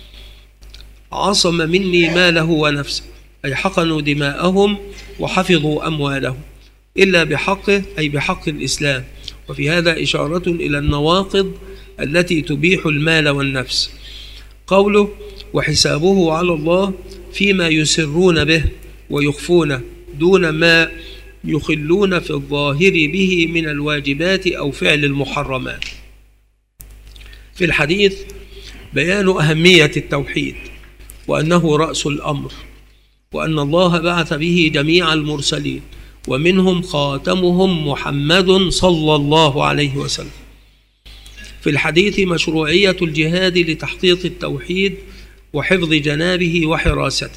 Speaker 1: عصم مني ماله ونفسه، أي حقنوا دماءهم وحفظوا أموالهم، إلا بحقه، أي بحق الإسلام. وفي هذا إشارة إلى النواقض التي تبيح المال والنفس. قوله وحسابه على الله فيما يسرون به ويخفون دون ما يخلون في الظاهر به من الواجبات أو فعل المحرمات. في الحديث بيان أهمية التوحيد، وأنه رأس الأمر، وأن الله بعث به جميع المرسلين، ومنهم خاتمهم محمد صلى الله عليه وسلم. في الحديث مشروعية الجهاد لتحقيق التوحيد وحفظ جنابه وحراسته،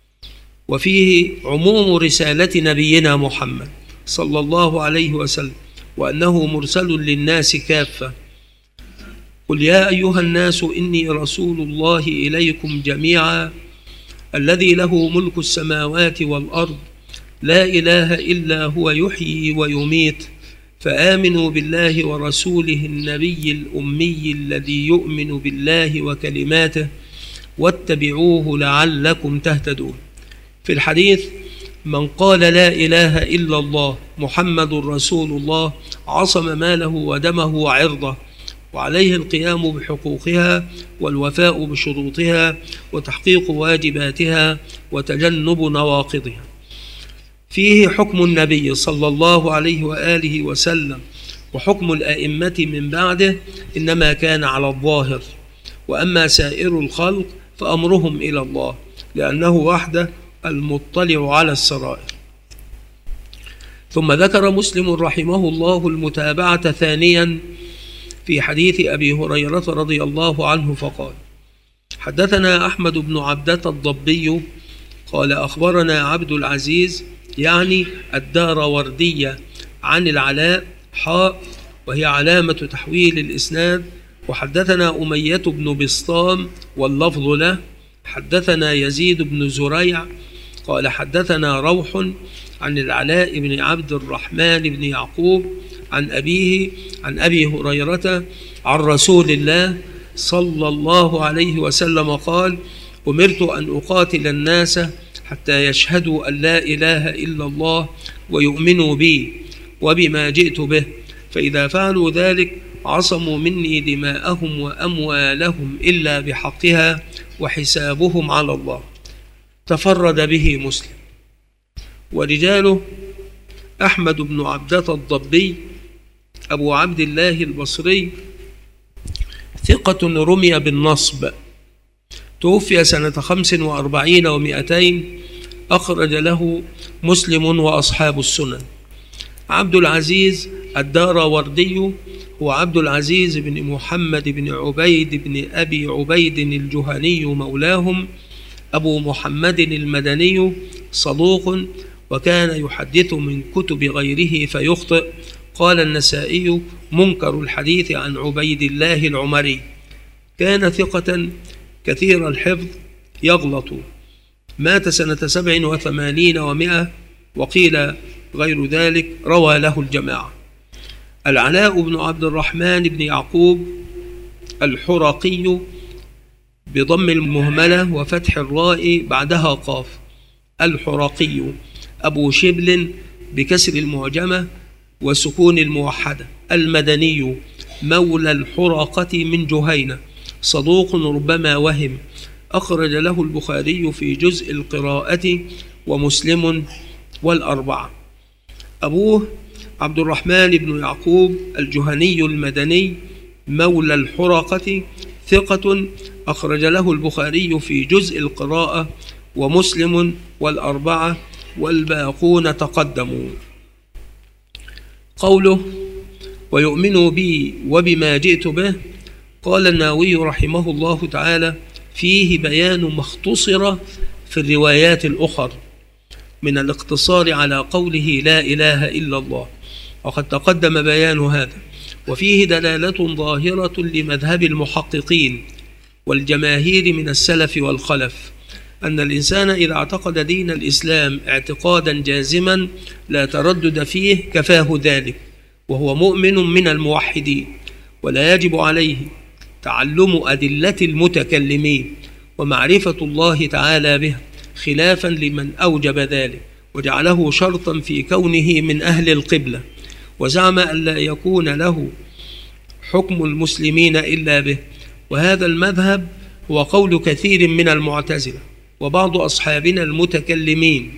Speaker 1: وفيه عموم رسالة نبينا محمد صلى الله عليه وسلم، وأنه مرسل للناس كافة. قل يا أيها الناس إني رسول الله إليكم جميعا الذي له ملك السماوات والأرض لا إله إلا هو يحيي ويميت، فآمنوا بالله ورسوله النبي الأمي الذي يؤمن بالله وكلماته واتبعوه لعلكم تهتدون. في الحديث من قال لا إله إلا الله محمد رسول الله عصم ماله ودمه وعرضه، وعليه القيام بحقوقها والوفاء بشروطها وتحقيق واجباتها وتجنب نواقضها. فيه حكم النبي صلى الله عليه وآله وسلم وحكم الأئمة من بعده إنما كان على الظاهر، وأما سائر الخلق فأمرهم إلى الله، لأنه وحده المطلع على السرائر. ثم ذكر مسلم رحمه الله المتابعة ثانيا في حديث أبي هريرة رضي الله عنه فقال: حدثنا أحمد بن عبدة الضبي قال أخبرنا عبد العزيز يعني الداروردية عن العلاء حاء وهي علامة تحويل الإسناد، وحدثنا أمية بن بسطام واللفظ له، حدثنا يزيد بن زريع قال حدثنا روح عن العلاء بن عبد الرحمن بن يعقوب عن أبيه عن أبي هريرة عن رسول الله صلى الله عليه وسلم قال: أمرت أن أقاتل الناس حتى يشهدوا أن لا إله إلا الله ويؤمنوا بي وبما جئت به، فإذا فعلوا ذلك عصموا مني دماءهم وأموالهم إلا بحقها وحسابهم على الله. تفرد به مسلم. ورجاله أحمد بن عبدة الضبي أبو عبد الله البصري ثقة رمي بالنصب، توفي سنة خمس وأربعين ومئتين، أخرج له مسلم وأصحاب السنن. عبد العزيز الداروردي هو عبد العزيز بن محمد بن عبيد بن أبي عبيد الجهني مولاهم، أبو محمد المدني، صدوق، وكان يحدث من كتب غيره فيخطئ. قال النسائي: منكر الحديث عن عبيد الله العمري. كان ثقة كثير الحفظ يغلط، مات سنة سبع وثمانين ومائة، وقيل غير ذلك، روى له الجماعة. العلاء بن عبد الرحمن بن يعقوب الحرقي بضم المهملة وفتح الراء بعدها قاف، الحرقي، أبو شبل بكسر المعجمة وسكون الموحدة، المدني، مولى الحرقة من جهينة، صدوق ربما وهم، أخرج له البخاري في جزء القراءة ومسلم والأربعة. أبوه عبد الرحمن بن يعقوب الجهني المدني مولى الحرقة، ثقة، أخرج له البخاري في جزء القراءة ومسلم والأربعة، والباقون تقدموا. قوله: ويؤمنوا بي وبما جئت به، قال النووي رحمه الله تعالى: فيه بيان ما اختصر في الروايات الأخرى من الاقتصار على قوله لا إله إلا الله، وقد تقدم بيان هذا. وفيه دلالة ظاهرة لمذهب المحققين والجماهير من السلف والخلف أن الإنسان إذا اعتقد دين الإسلام اعتقادا جازما لا تردد فيه كفاه ذلك، وهو مؤمن من الموحدين، ولا يجب عليه تعلم أدلة المتكلمين ومعرفة الله تعالى به، خلافا لمن أوجب ذلك وجعله شرطا في كونه من أهل القبلة، وزعم أن لا يكون له حكم المسلمين إلا به. وهذا المذهب هو قول كثير من المعتزلة وبعض أصحابنا المتكلمين،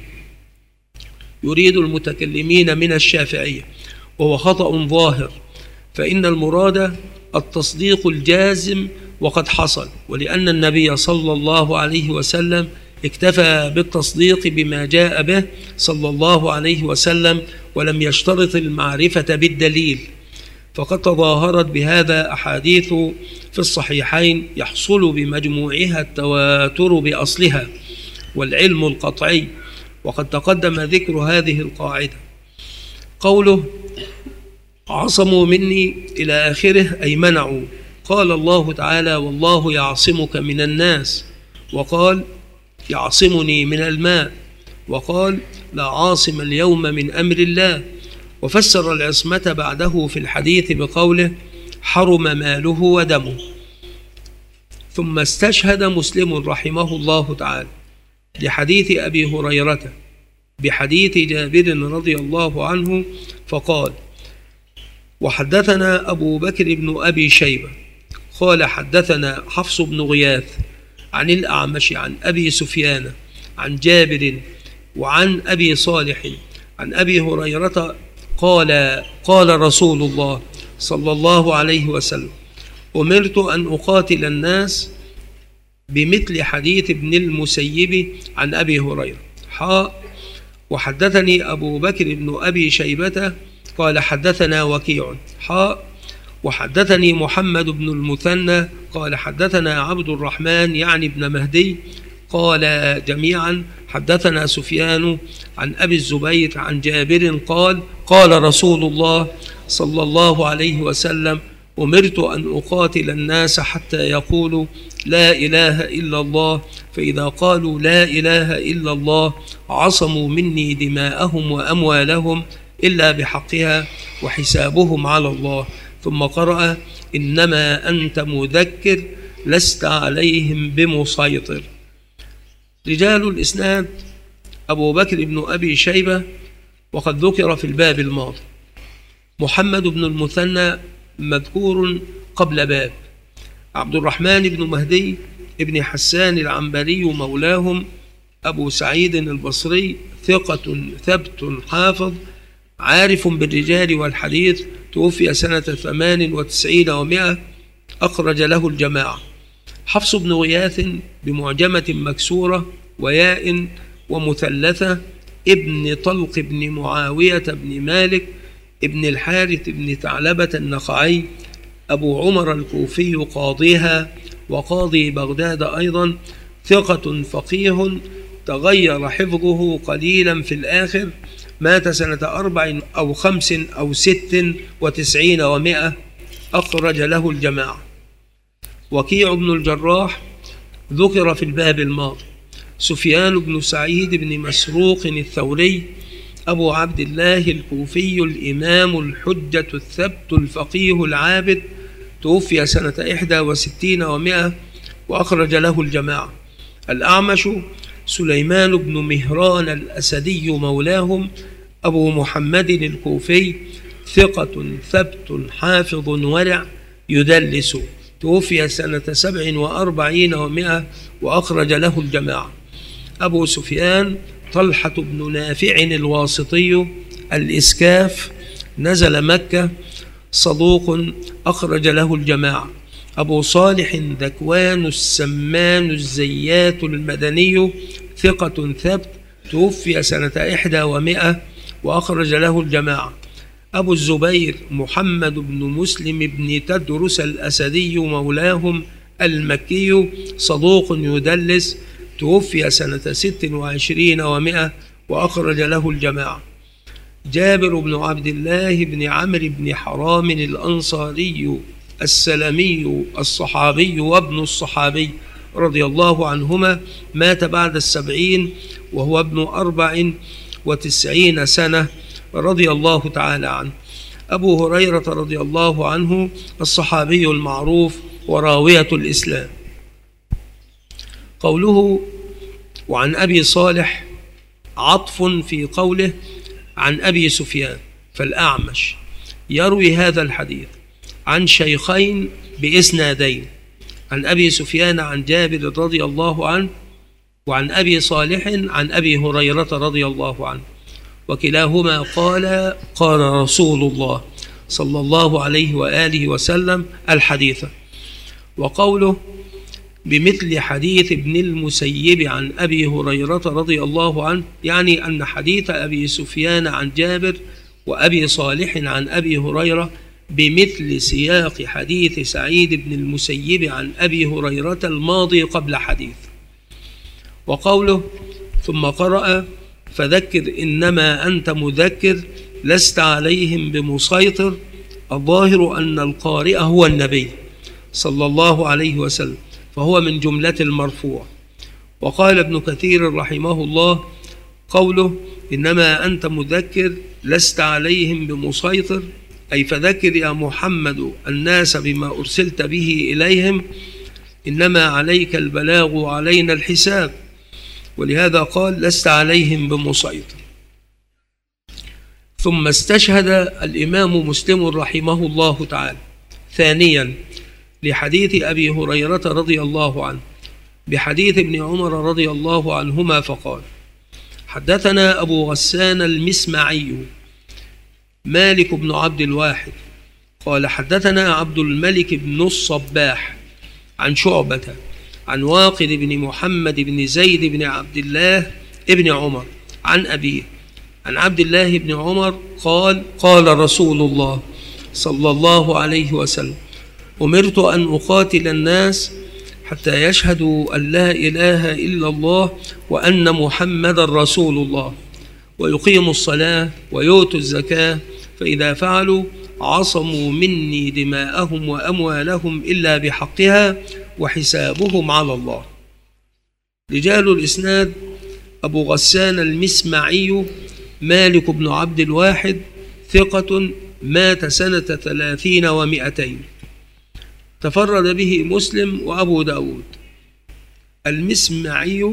Speaker 1: يريد المتكلمين من الشافعية، وهو خطأ ظاهر، فإن المراد التصديق الجازم وقد حصل، ولأن النبي صلى الله عليه وسلم اكتفى بالتصديق بما جاء به صلى الله عليه وسلم ولم يشترط المعرفة بالدليل، فقد تظاهرت بهذا أحاديث في الصحيحين يحصل بمجموعها التواتر بأصلها والعلم القطعي، وقد تقدم ذكر هذه القاعدة. قوله عصموا مني إلى آخره أي منعوا. قال الله تعالى: والله يعصمك من الناس، وقال: يعصمني من الماء، وقال: لا عاصم اليوم من أمر الله. وفسر العصمة بعده في الحديث بقوله: حرم ماله ودمه. ثم استشهد مسلم رحمه الله تعالى لحديث أبي هريرة بحديث جابر رضي الله عنه فقال: وحدثنا أبو بكر بن أبي شيبة قال حدثنا حفص بن غياث عن الأعمش عن أبي سفيان عن جابر وعن أبي صالح عن أبي هريرة قال قال رسول الله صلى الله عليه وسلم: أمرت أن أقاتل الناس بمثل حديث ابن المسيب عن أبي هريرة. حاء وحدثني أبو بكر بن أبي شيبة قال حدثنا وكيع. حاء وحدثني محمد بن المثنى قال حدثنا عبد الرحمن يعني ابن مهدي قال جميعا حدثنا سفيان عن أبي الزبير عن جابر قال قال رسول الله صلى الله عليه وسلم: أمرت أن أقاتل الناس حتى يقولوا لا إله إلا الله، فإذا قالوا لا إله إلا الله عصموا مني دماءهم وأموالهم إلا بحقها وحسابهم على الله. ثم قرأ: إنما أنت مذكر لست عليهم بمسيطر. رجال الإسناد أبو بكر بن أبي شيبة وقد ذكر في الباب الماضي. محمد بن المثنى مذكور قبل باب. عبد الرحمن بن مهدي ابن حسان العنبري مولاهم أبو سعيد البصري ثقة ثبت حافظ عارف بالرجال والحديث، توفي سنة ثمان وتسعين ومائة، أخرج له الجماعة. حفص بن غياث بمعجمة مكسورة وياء ومثلثة ابن طلق بن معاوية بن مالك ابن الحارث بن ثعلبة النخعي أبو عمر الكوفي قاضيها وقاضي بغداد أيضا، ثقة فقيه تغير حفظه قليلا في الآخر، مات سنة أربع أو خمس أو ست وتسعين ومائة، أخرج له الجماعة. وكيع بن الجراح ذكر في الباب الماضي. سفيان بن سعيد بن مسروق الثوري أبو عبد الله الكوفي الإمام الحجة الثبت الفقيه العابد، توفي سنة إحدى وستين ومائة، وأخرج له الجماعة. الأعمش سليمان بن مهران الأسدي مولاهم أبو محمد الكوفي ثقة ثبت حافظ ورع يدلس، توفي سنة سبع وأربعين ومائة، وأخرج له الجماعة. أبو سفيان طلحة بن نافع الواسطي الإسكاف نزل مكة، صدوق، أخرج له الجماعة. أبو صالح ذكوان السمان الزيات المدني ثقة ثبت، توفي سنة إحدى ومائة، وأخرج له الجماعة. أبو الزبير محمد بن مسلم بن تدرس الأسدي مولاهم المكي، صدوق يدلس، توفي سنة ست وعشرين ومائة، وأخرج له الجماعة. جابر بن عبد الله بن عمرو بن حرام الأنصاري السلمي الصحابي وابن الصحابي رضي الله عنهما، مات بعد السبعين وهو ابن أربع وتسعين سنة، رضي الله تعالى عنه. أبو هريرة رضي الله عنه الصحابي المعروف وراوية الإسلام. قوله وعن أبي صالح عطف في قوله عن أبي سفيان، فالأعمش يروي هذا الحديث عن شيخين بإسنادين، عن أبي سفيان عن جابر رضي الله عنه، وعن أبي صالح عن أبي هريرة رضي الله عنه، وكلاهما قال قال رسول الله صلى الله عليه وآله وسلم الحديث. وقوله بمثل حديث ابن المسيب عن أبي هريرة رضي الله عنه، يعني أن حديث أبي سفيان عن جابر وأبي صالح عن أبي هريرة بمثل سياق حديث سعيد بن المسيب عن أبي هريرة الماضي قبل حديث. وقوله ثم قرأ فذكر إنما أنت مذكر لست عليهم بمسيطر، الظاهر أن القارئ هو النبي صلى الله عليه وسلم، فهو من جملة المرفوع. وقال ابن كثير رحمه الله قوله إنما أنت مذكر لست عليهم بمسيطر، أي فذكر يا محمد الناس بما أرسلت به إليهم، إنما عليك البلاغ وعلينا الحساب، ولهذا قال لست عليهم بمسيطر. ثم استشهد الإمام مسلم رحمه الله تعالى ثانيا لحديث أبي هريرة رضي الله عنه بحديث ابن عمر رضي الله عنهما فقال حدثنا أبو غسان المسمعي مالك بن عبد الواحد قال حدثنا عبد الملك بن الصباح عن شعبة عن واقد بن محمد بن زيد بن عبد الله ابن عمر عن أبيه عن عبد الله بن عمر قال قال رسول الله صلى الله عليه وسلم أمرت أن أقاتل الناس حتى يشهدوا أن لا إله إلا الله وأن محمد رسول الله ويقيموا الصلاة ويؤتوا الزكاة، فإذا فعلوا عصموا مني دماءهم وأموالهم إلا بحقها وحسابهم على الله. رجال الإسناد: أبو غسان المسمعي مالك بن عبد الواحد ثقة مات سنة ثلاثين ومئتين، تفرد به مسلم وأبو داود. المسمعي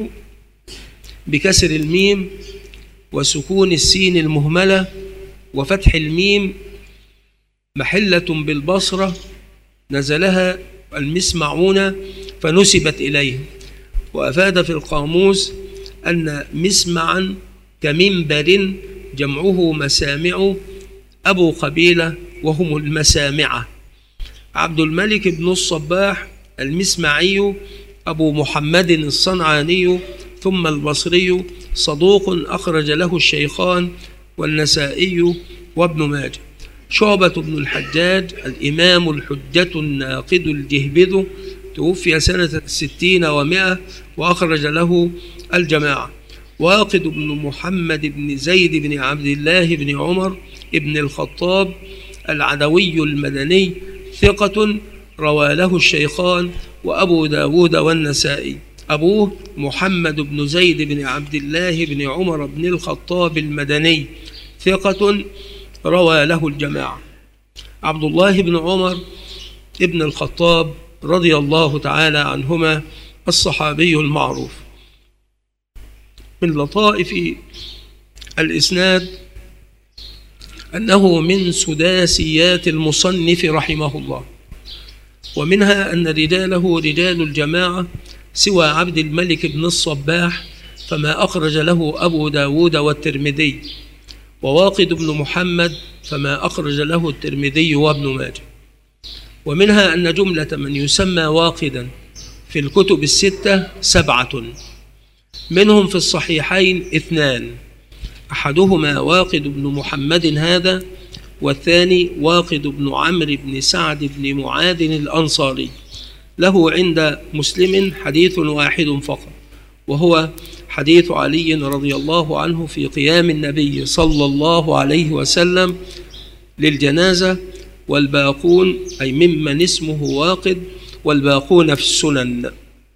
Speaker 1: بكسر الميم وسكون السين المهملة وفتح الميم، محلة بالبصرة نزلها المسمعون فنسبت إليه، وأفاد في القاموس أن مسمعا كمنبر جمعه مسامع أبو قبيلة وهم المسامعة. عبد الملك بن الصباح المسمعي أبو محمد الصنعاني ثم البصري، صدوق أخرج له الشيخان والنسائي وابن ماجه. شعبة بن الحجاج الإمام الحجة الناقد الجهبذ توفي سنة ستين ومائة وأخرج له الجماعة. واقد بن محمد بن زيد بن عبد الله بن عمر ابن الخطاب العدوي المدني ثقة روى له الشيخان وأبو داود والنسائي. أبوه محمد بن زيد بن عبد الله بن عمر بن الخطاب المدني ثقة روى له الجماعة. عبد الله بن عمر ابن الخطاب رضي الله تعالى عنهما الصحابي المعروف. من لطائف الإسناد أنه من سداسيات المصنف رحمه الله، ومنها أن رجاله رجال الجماعة سوى عبد الملك بن الصباح فما أخرج له أبو داود والترمذي، وواقد بن محمد فما أخرج له الترمذي وابن ماجه. ومنها أن جملة من يسمى واقدا في الكتب الستة سبعة، منهم في الصحيحين اثنان، أحدهما واقد بن محمد هذا، والثاني واقد بن عمرو بن سعد بن معاذ الأنصاري، له عند مسلم حديث واحد فقط، وهو حديث علي رضي الله عنه في قيام النبي صلى الله عليه وسلم للجنازة، والباقون أي ممن اسمه واقد والباقون في السنن.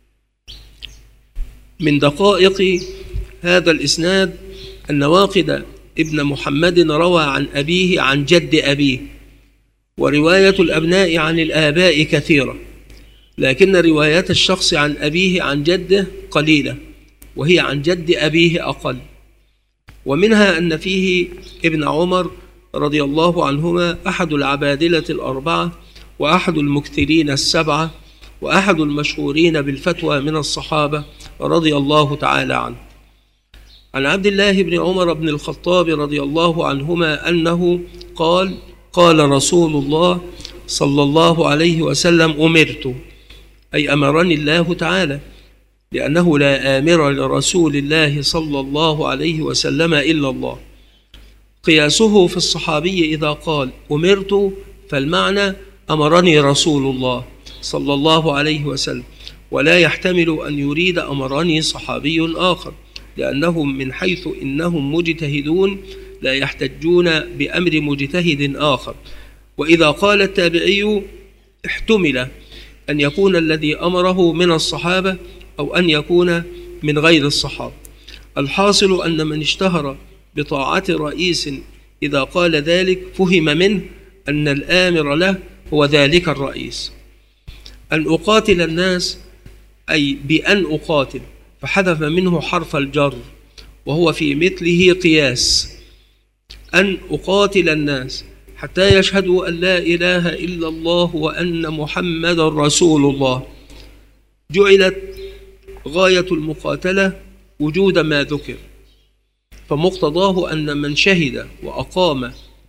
Speaker 1: من دقائق هذا الإسناد أن واقد ابن محمد روى عن أبيه عن جد أبيه، ورواية الأبناء عن الآباء كثيرة، لكن روايات الشخص عن أبيه عن جده قليلة، وهي عن جد أبيه أقل. ومنها أن فيه ابن عمر رضي الله عنهما أحد العبادلة الأربعة، وأحد المكثرين السبعة، وأحد المشهورين بالفتوى من الصحابة رضي الله تعالى عنه. عن عبد الله بن عمر بن الخطاب رضي الله عنهما أنه قال قال رسول الله صلى الله عليه وسلم أمرت، أي أمرني الله تعالى، لأنه لا آمر لرسول الله صلى الله عليه وسلم إلا الله. قياسه في الصحابي إذا قال أمرت فالمعنى أمرني رسول الله صلى الله عليه وسلم، ولا يحتمل أن يريد أمرني صحابي آخر، لأنهم من حيث إنهم مجتهدون لا يحتجون بأمر مجتهد آخر. وإذا قال التابعي احتمل أن يكون الذي أمره من الصحابة أو أن يكون من غير الصحابة. الحاصل أن من اشتهر بطاعة رئيس إذا قال ذلك فهم منه أن الآمر له هو ذلك الرئيس. أن أقاتل الناس أي بأن أقاتل، فحذف منه حرف الجر، وهو في مثله قياس. أن أقاتل الناس حتى يشهدوا أن لا إله إلا الله وأن محمد رسول الله. جعلت غاية المقاتلة وجود ما ذكر، فمقتضاه أن من شهد وأقام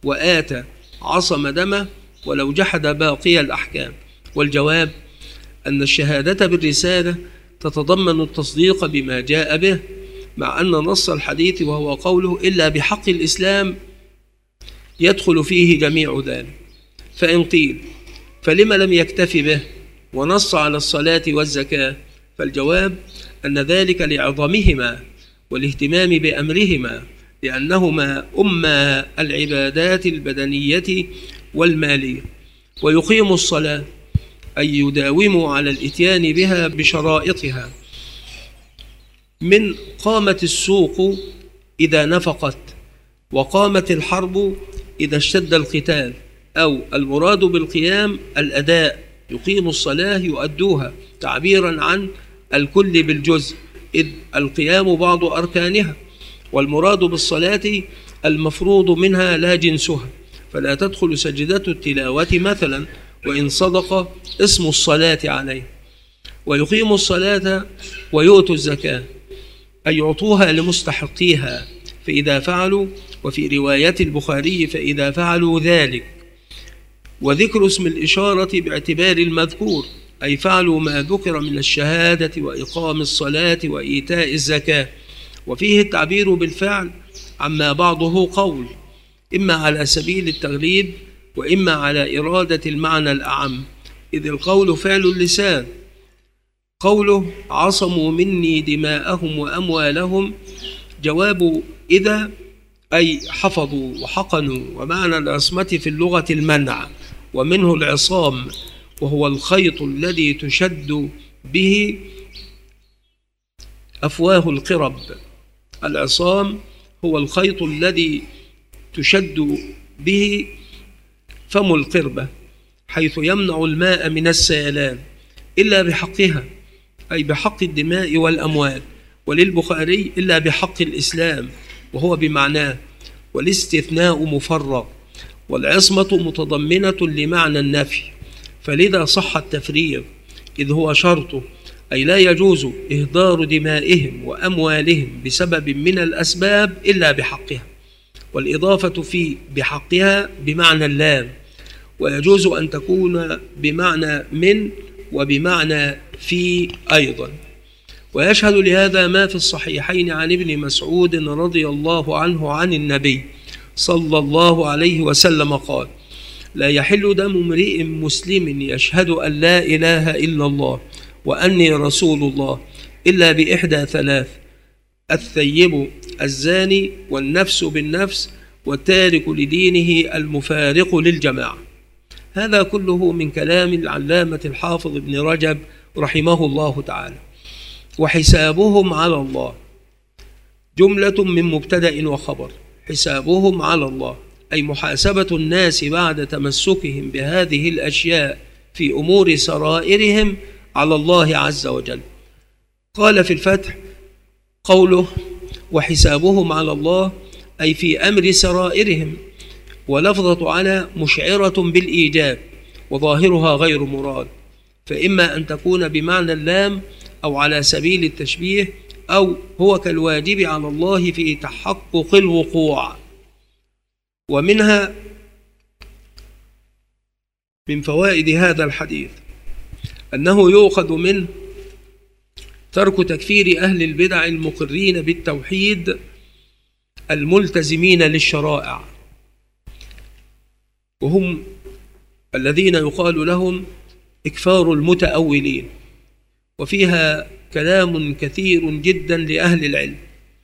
Speaker 1: وآتى عصم دمه ولو جحد باقي الأحكام. والجواب أن الشهادة بالرسالة تتضمن التصديق بما جاء به، مع أن نص الحديث وهو قوله إلا بحق الإسلام يدخل فيه جميع ذلك. فإن قيل فلم لم يكتف به ونص على الصلاة والزكاة؟ فالجواب أن ذلك لعظمهما والاهتمام بأمرهما، لأنهما أما العبادات البدنية والمالية. ويقيم الصلاة أي يداوموا على الإتيان بها بشرائطها، من قامت السوق إذا نفقت، وقامت الحرب إذا اشتد القتال، أو المراد بالقيام الأداء، يقيم الصلاة يؤدوها تعبيرا عن الكل بالجزء، إذ القيام بعض أركانها، والمراد بالصلاة المفروض منها لا جنسها، فلا تدخل سجدة التلاوة مثلا وإن صدق اسم الصلاة عليه. ويقيم الصلاة ويؤتوا الزكاة أي يعطوها لمستحقيها، فإذا فعلوا، وفي رواية البخاري فإذا فعلوا ذلك، وذكر اسم الإشارة باعتبار المذكور، أي فعلوا ما ذكر من الشهادة وإقام الصلاة وإيتاء الزكاة. وفيه التعبير بالفعل عما بعضه قول، إما على سبيل التغليب وإما على إرادة المعنى الأعم، إذ القول فعل اللسان. قوله عصموا مني دماءهم وأموالهم، جواب إذا أي حفظوا وحقنوا، ومعنى العصمة في اللغة المنع، ومنه العصام وهو الخيط الذي تشد به أفواه القرب. العصام هو الخيط الذي تشد به فم القربة، حيث يمنع الماء من السيلان إلا بحقها، أي بحق الدماء والأموال. وللبخاري إلا بحق الإسلام، وهو بمعناه، والاستثناء مفرغ، والعصمة متضمنة لمعنى النفي، فلذا صح التفريغ، إذ هو شرطه، أي لا يجوز إهدار دمائهم وأموالهم بسبب من الأسباب إلا بحقها. والإضافة في بحقها بمعنى اللام، ويجوز أن تكون بمعنى من وبمعنى في أيضا. ويشهد لهذا ما في الصحيحين عن ابن مسعود رضي الله عنه عن النبي صلى الله عليه وسلم قال: لا يحل دم امرئ مسلم يشهد أن لا إله إلا الله وأني رسول الله إلا بإحدى ثلاث: الثيب الزاني، والنفس بالنفس، والتارك لدينه المفارق للجماعة. هذا كله من كلام العلامة الحافظ ابن رجب رحمه الله تعالى. وحسابهم على الله جملة من مبتدأ وخبر. حسابهم على الله أي محاسبة الناس بعد تمسكهم بهذه الأشياء في أمور سرائرهم على الله عز وجل. قال في الفتح قوله وحسابهم على الله أي في أمر سرائرهم، ولفظة على مشعرة بالإيجاب وظاهرها غير مراد، فإما أن تكون بمعنى اللام أو على سبيل التشبيه، أو هو كالواجب على الله في تحقق الوقوع. ومنها من فوائد هذا الحديث أنه يؤخذ منه ترك تكفير أهل البدع المقرين بالتوحيد الملتزمين للشرائع، وهم الذين يقال لهم إكفار المتأولين. وفيها كلام كثير جدا لأهل العلم.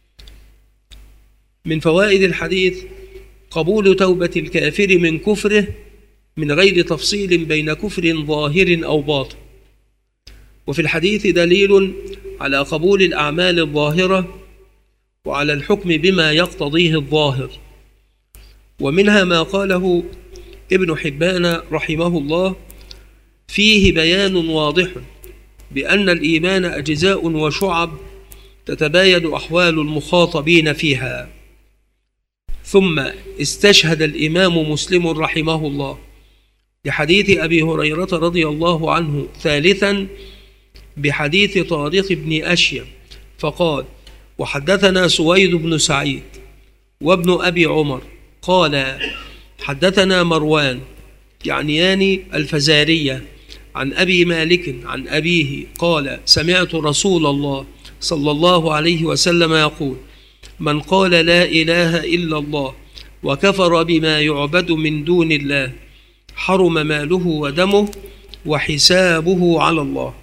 Speaker 1: من فوائد الحديث قبول توبة الكافر من كفره من غير تفصيل بين كفر ظاهر أو باطن. وفي الحديث دليل على قبول الأعمال الظاهرة وعلى الحكم بما يقتضيه الظاهر. ومنها ما قاله ابن حبان رحمه الله: فيه بيان واضح بأن الإيمان أجزاء وشعب تتباين أحوال المخاطبين فيها. ثم استشهد الإمام مسلم رحمه الله لحديث أبي هريرة رضي الله عنه ثالثا بحديث طارق بن أشيم فقال: وحدثنا سويد بن سعيد وابن أبي عمر قال: حدثنا مروان يعنيان الفزارية عن أبي مالك عن أبيه قال سمعت رسول الله صلى الله عليه وسلم يقول من قال لا إله إلا الله وكفر بما يعبد من دون الله حرم ماله ودمه وحسابه على الله.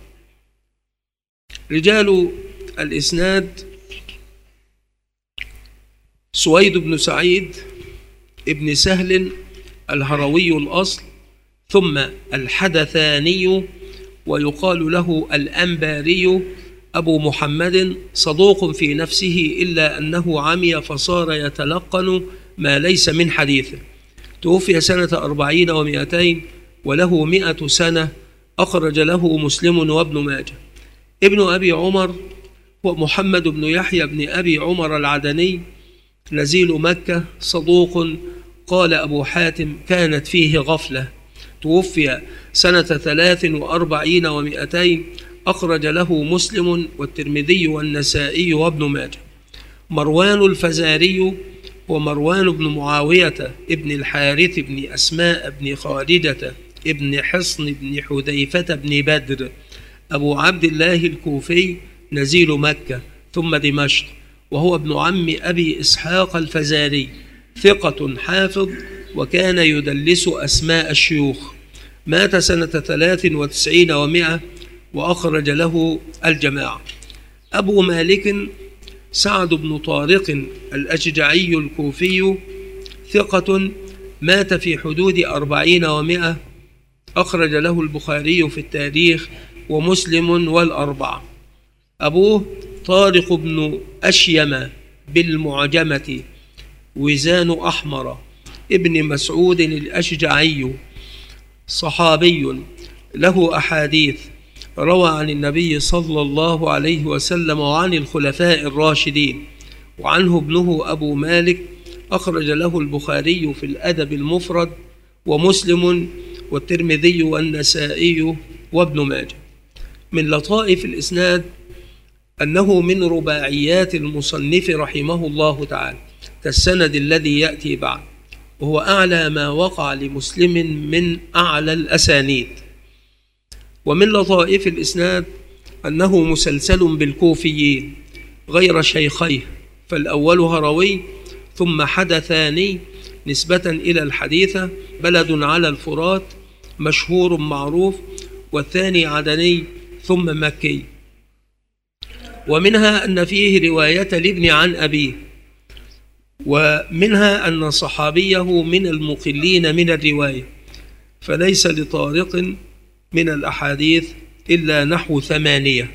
Speaker 1: رجال الإسناد سويد بن سعيد ابن سهل الهروي الأصل، ثم الحدثاني ويقال له الأنباري أبو محمد، صدوق في نفسه إلا أنه عمي فصار يتلقن ما ليس من حديثه. توفي سنة أربعين ومئتين وله مئة سنة، أخرج له مسلم وابن ماجه. ابن أبي عمر هو محمد بن يحيى بن أبي عمر العدني نزيل مكة، صدوق. قال أبو حاتم كانت فيه غفلة. توفي سنة ثلاث وأربعين ومئتين، أخرج له مسلم والترمذي والنسائي وابن ماجه. مروان الفزاري ومروان بن معاوية ابن الحارث بن أسماء بن خالدة ابن حصن بن حذيفة بن بدر أبو عبد الله الكوفي نزيل مكة ثم دمشق، وهو ابن عم أبي إسحاق الفزاري، ثقة حافظ وكان يدلس أسماء الشيوخ. مات سنة ثلاث وتسعين ومئة وأخرج له الجماعة. أبو مالك سعد بن طارق الأشجعي الكوفي، ثقة، مات في حدود أربعين ومئة، أخرج له البخاري في التاريخ ومسلم والأربعة. أبوه طارق بن أشيم بالمعجمة وزان أحمر ابن مسعود الأشجعي، صحابي له أحاديث، روى عن النبي صلى الله عليه وسلم وعن الخلفاء الراشدين، وعنه ابنه أبو مالك، أخرج له البخاري في الأدب المفرد ومسلم والترمذي والنسائي وابن ماجه. من لطائف الإسناد أنه من رباعيات المصنف رحمه الله تعالى كالسند الذي يأتي بعد، وهو أعلى ما وقع لمسلم من أعلى الأسانيد. ومن لطائف الإسناد أنه مسلسل بالكوفيين غير شيخيه، فالأول هروي ثم حدثاني نسبة إلى الحديثة، بلد على الفرات مشهور معروف، والثاني عدني ثم مكي. ومنها أن فيه رواية لابن عن أبيه، ومنها أن صحابيه من المقلين من الرواية، فليس لطارق من الأحاديث إلا نحو ثمانية.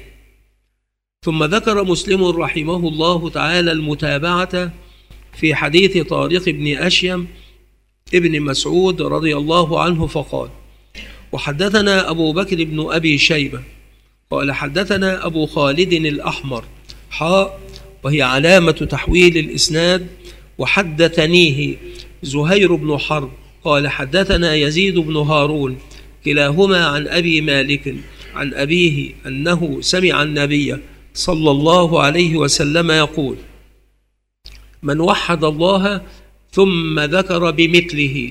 Speaker 1: ثم ذكر مسلم رحمه الله تعالى المتابعة في حديث طارق بن أشيم ابن مسعود رضي الله عنه فقال: وحدثنا أبو بكر بن أبي شيبة قال حدثنا أبو خالد الأحمر حاء، وهي علامة تحويل الإسناد. وحدثنيه زهير بن حرب قال حدثنا يزيد بن هارون كلاهما عن أبي مالك عن أبيه أنه سمع النبي صلى الله عليه وسلم يقول: من وحد الله ثم ذكر بمثله.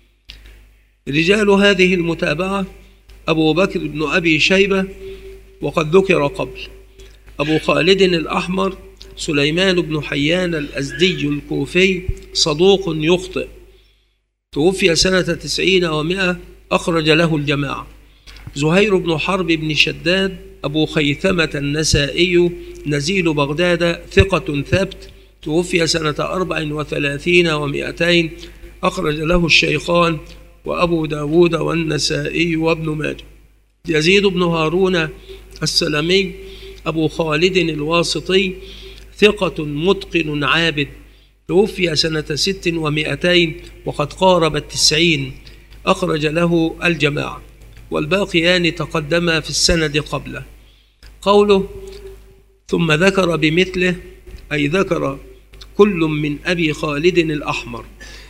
Speaker 1: رجال هذه المتابعة أبو بكر بن أبي شيبة وقد ذكر قبل، أبو خالد الأحمر سليمان بن حيان الأزدي الكوفي، صدوق يخطئ، توفي سنة تسعين ومئة، أخرج له الجماعة. زهير بن حرب بن شداد أبو خيثمة النسائي نزيل بغداد، ثقة ثبت، توفي سنة أربع وثلاثين ومئتين، أخرج له الشيخان وأبو داود والنسائي وابن ماجه. يزيد بن هارون السلمي أبو خالد الواسطي، ثقة متقن عابد، توفي سنة ست ومئتين وقد قارب التسعين، أخرج له الجماعة، والباقيان تقدما في السند قبله. قوله ثم ذكر بمثله أي ذكر كل من أبي خالد الأحمر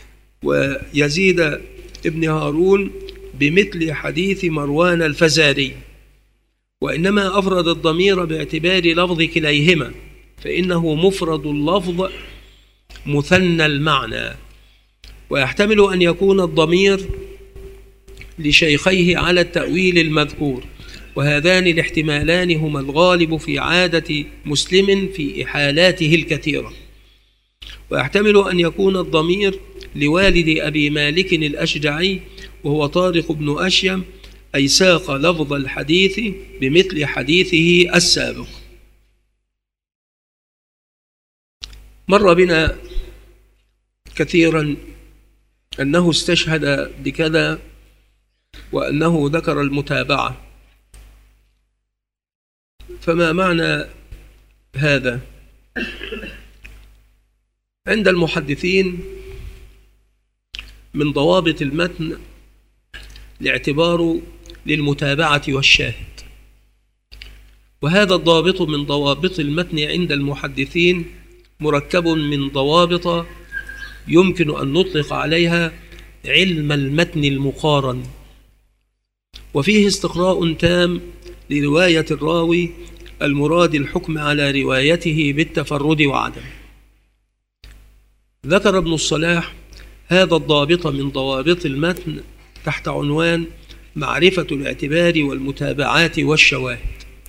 Speaker 1: ويزيد ابن هارون بمثل حديث مروان الفزاري، وإنما أفرد الضمير باعتبار لفظ كليهما، فإنه مفرد اللفظ مثنى المعنى. ويحتمل أن يكون الضمير لشيخيه على التأويل المذكور، وهذان الاحتمالان هما الغالب في عادة مسلم في إحالاته الكثيرة. ويحتمل أن يكون الضمير لوالد أبي مالك الأشجعي وهو طارق بن أشيم، أي ساق لفظ الحديث بمثل حديثه السابق. مر بنا كثيرا أنه استشهد بكذا وأنه ذكر المتابعة، فما معنى هذا؟ عند المحدثين من ضوابط المتن الاعتبار للمتابعة والشاهد، وهذا الضابط من ضوابط المتن عند المحدثين مركب من ضوابط يمكن أن نطلق عليها علم المتن المقارن، وفيه استقراء تام لرواية الراوي المراد الحكم على روايته بالتفرد وعدم. ذكر ابن الصلاح هذا الضابط من ضوابط المتن تحت عنوان معرفة الاعتبار والمتابعات والشواهد.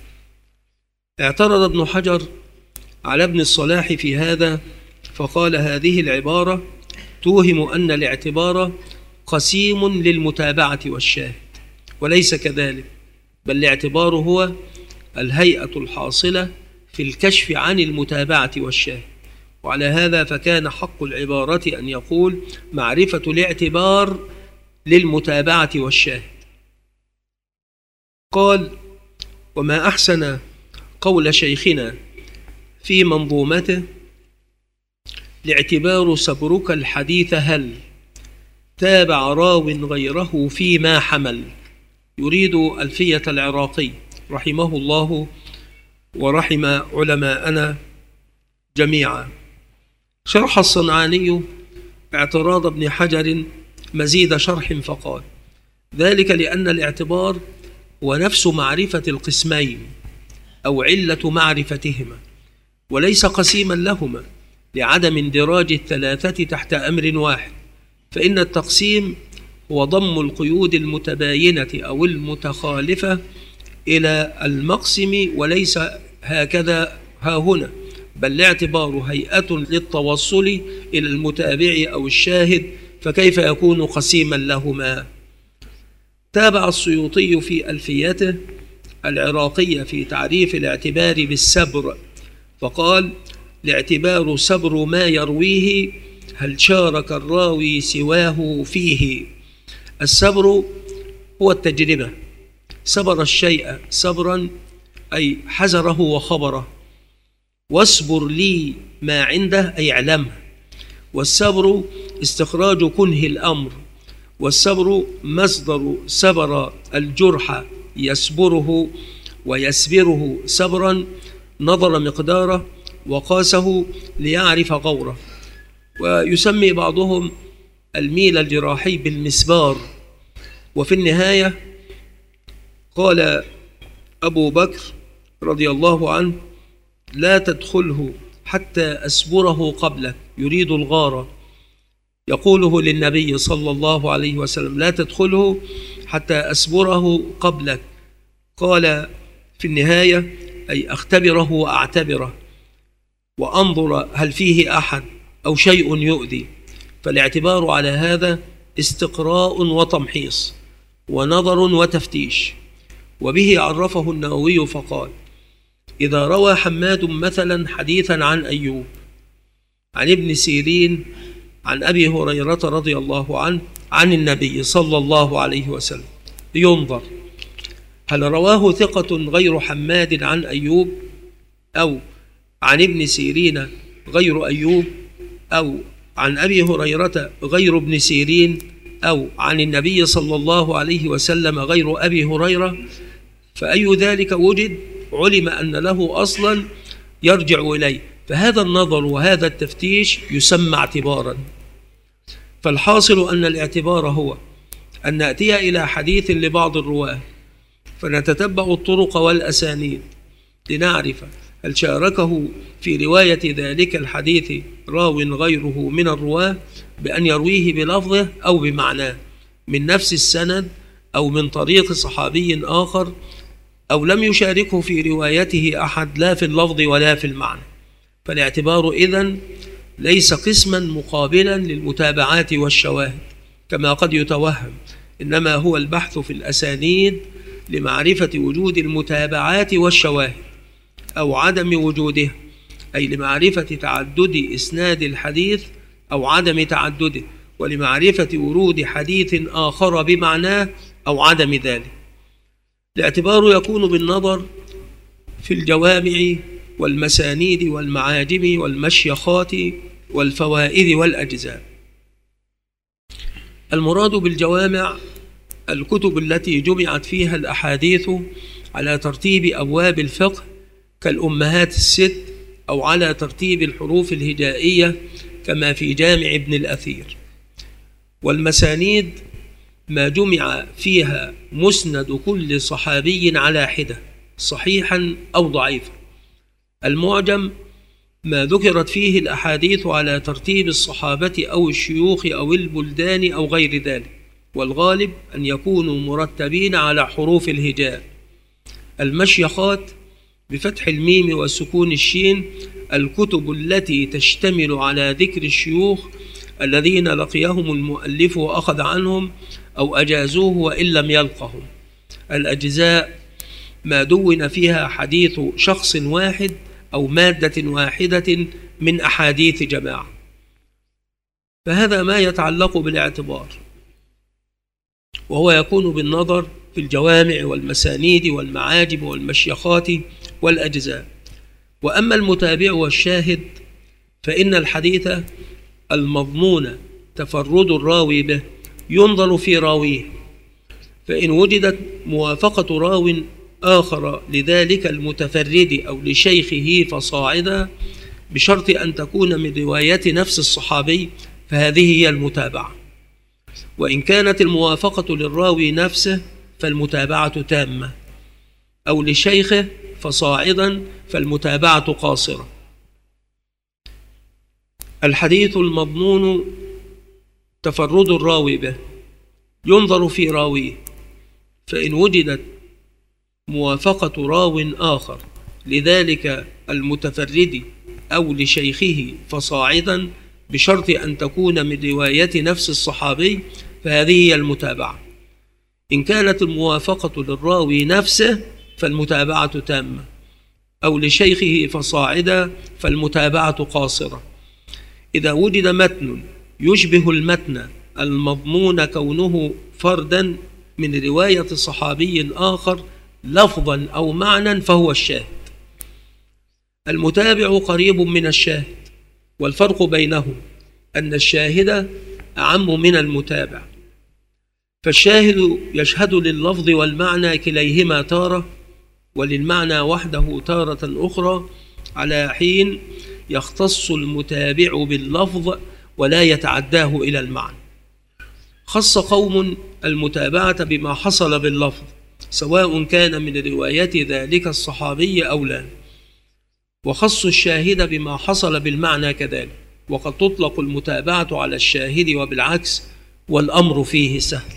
Speaker 1: اعترض ابن حجر على ابن الصلاح في هذا فقال: هذه العبارة توهم أن الاعتبار قسيم للمتابعة والشاهد، وليس كذلك، بل الاعتبار هو الهيئة الحاصلة في الكشف عن المتابعة والشاهد. وعلى هذا فكان حق العبارة أن يقول معرفة الاعتبار للمتابعة والشاهد. قال: وما أحسن قول شيخنا في منظومته: الاعتبار سبرك الحديث هل تابع راو غيره فيما حمل. يريد ألفية العراقي رحمه الله ورحم علماءنا جميعا. شرح الصنعاني اعتراض ابن حجر مزيد شرح فقال: ذلك لأن الاعتبار هو نفس معرفة القسمين أو علة معرفتهما، وليس قسيما لهما لعدم اندراج الثلاثة تحت أمر واحد، فإن التقسيم هو ضم القيود المتباينة أو المتخالفة إلى المقسم، وليس هكذا ها هنا، بل الاعتبار هيئة للتوصل إلى المتابع أو الشاهد، فكيف يكون قسيما لهما؟ تابع السيوطي في ألفيته العراقية في تعريف الاعتبار بالسبر فقال: الاعتبار سبر ما يرويه هل شارك الراوي سواه فيه. السبر هو التجربة، سبر الشيء سبرا أي حزره وخبره، واسبر لي ما عنده أي علمه. والسبر استخراج كنه الأمر، والسبر مصدر سبر الجرح يسبره ويسبره سبرا، نظر مقداره وقاسه ليعرف غوره. ويسمي بعضهم الميل الجراحي بالمسبار. وفي النهاية قال أبو بكر رضي الله عنه: لا تدخله حتى أسبره قبلك، يريد الغارة، يقوله للنبي صلى الله عليه وسلم: لا تدخله حتى أسبره قبلك. قال في النهاية: أي أختبره وأعتبره وأنظر هل فيه أحد أو شيء يؤذي. فالاعتبار على هذا استقراء وتمحيص ونظر وتفتيش. وبه عرفه النووي فقال: إذا روى حماد مثلا حديثا عن أيوب عن ابن سيرين عن أبي هريرة رضي الله عنه عن النبي صلى الله عليه وسلم، ينظر هل رواه ثقة غير حماد عن أيوب، أو عن ابن سيرين غير أيوب، أو عن أبي هريرة غير ابن سيرين، أو عن النبي صلى الله عليه وسلم غير أبي هريرة، فأي ذلك وجد علم أن له أصلا يرجع إليه. فهذا النظر وهذا التفتيش يسمى اعتبارا. فالحاصل أن الاعتبار هو أن نأتي إلى حديث لبعض الرواة فنتتبع الطرق والأسانيد لنعرف هل شاركه في رواية ذلك الحديث راو غيره من الرواة بأن يرويه بلفظه أو بمعناه من نفس السند أو من طريق صحابي آخر، أو لم يشاركه في روايته أحد لا في اللفظ ولا في المعنى. فالاعتبار إذن ليس قسما مقابلا للمتابعات والشواهد كما قد يتوهم، إنما هو البحث في الأسانيد لمعرفة وجود المتابعات والشواهد أو عدم وجوده، أي لمعرفة تعدد إسناد الحديث أو عدم تعدده، ولمعرفة ورود حديث آخر بمعناه أو عدم ذلك. الاعتبار يكون بالنظر في الجوامع والمسانيد والمعاجم والمشيخات والفوائد والأجزاء. المراد بالجوامع الكتب التي جمعت فيها الأحاديث على ترتيب أبواب الفقه كالأمهات الست، أو على ترتيب الحروف الهجائية كما في جامع ابن الأثير. والمسانيد ما جمع فيها مسند كل صحابي على حدة صحيحا أو ضعيفا. المعجم ما ذكرت فيه الأحاديث على ترتيب الصحابة أو الشيوخ أو البلدان أو غير ذلك، والغالب أن يكونوا مرتبين على حروف الهجاء. المشيخات بفتح الميم وسكون الشين الكتب التي تشتمل على ذكر الشيوخ الذين لقيهم المؤلف وأخذ عنهم أو أجازوه وإن لم يلقهم. الأجزاء ما دون فيها حديث شخص واحد أو مادة واحدة من أحاديث جماعة. فهذا ما يتعلق بالاعتبار، وهو يكون بالنظر في الجوامع والمسانيد والمعاجم والمشيخات والأجزاء. وأما المتابع والشاهد فإن الحديث المضمون تفرد الراوي به ينظر في راويه، فإن وجدت موافقة راو آخر لذلك المتفرد أو لشيخه فصاعدا بشرط أن تكون من رواية نفس الصحابي فهذه هي المتابعة. وإن كانت الموافقة للراوي نفسه فالمتابعة تامة، أو لشيخه فصاعدا فالمتابعة قاصرة. الحديث المضمون تفرد الراوي به ينظر في راويه، فإن وجدت موافقة راو آخر لذلك المتفرد أو لشيخه فصاعدا بشرط أن تكون من رواية نفس الصحابي فهذه هي المتابعة. إن كانت الموافقة للراوي نفسه فالمتابعة تامة، أو لشيخه فصاعدا فالمتابعة قاصرة. إذا وجد متن يشبه المتن المضمون كونه فردا من رواية صحابي آخر لفظا أو معنى فهو الشاهد. المتابع قريب من الشاهد، والفرق بينهم أن الشاهد أعم من المتابع. فالشاهد يشهد لللفظ والمعنى كليهما تارة، وللمعنى وحده تارة أخرى، على حين يختص المتابع باللفظ ولا يتعداه إلى المعنى. خص قوم المتابعة بما حصل باللفظ سواء كان من رواية ذلك الصحابي أو لا، وخص الشاهد بما حصل بالمعنى كذلك. وقد تطلق المتابعة على الشاهد وبالعكس، والأمر فيه سهل.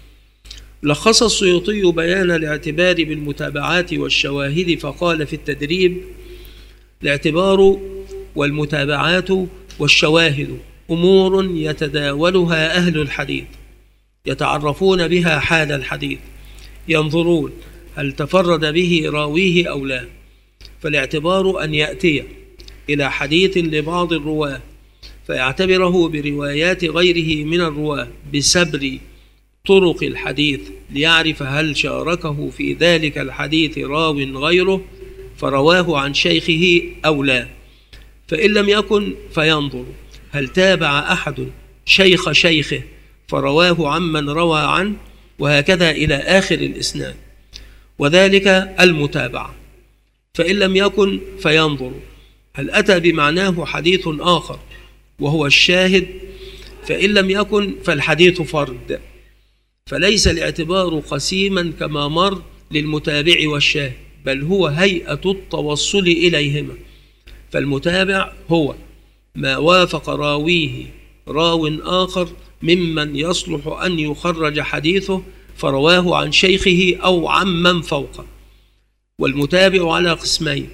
Speaker 1: لخص السيوطي بيان الاعتبار بالمتابعات والشواهد فقال في التدريب: الاعتبار والمتابعات والشواهد أمور يتداولها أهل الحديث، يتعرفون بها حال الحديث، ينظرون هل تفرد به راويه أو لا. فالاعتبار أن يأتي إلى حديث لبعض الرواة فيعتبره بروايات غيره من الرواة بسبر طرق الحديث ليعرف هل شاركه في ذلك الحديث راو غيره فرواه عن شيخه أو لا. فإن لم يكن فينظر هل تابع أحد شيخ شيخه فرواه عمن روى عنه، وهكذا إلى آخر الإسناد، وذلك المتابعة. فإن لم يكن فينظر هل أتى بمعناه حديث آخر وهو الشاهد، فإن لم يكن فالحديث فرد. فليس الاعتبار قسيما كما مر للمتابع والشاهد، بل هو هيئة التوصل إليهما. فالمتابع هو ما وافق راويه راو آخر ممن يصلح أن يخرج حديثه فرواه عن شيخه أو عمن فوقه. والمتابع على قسمين: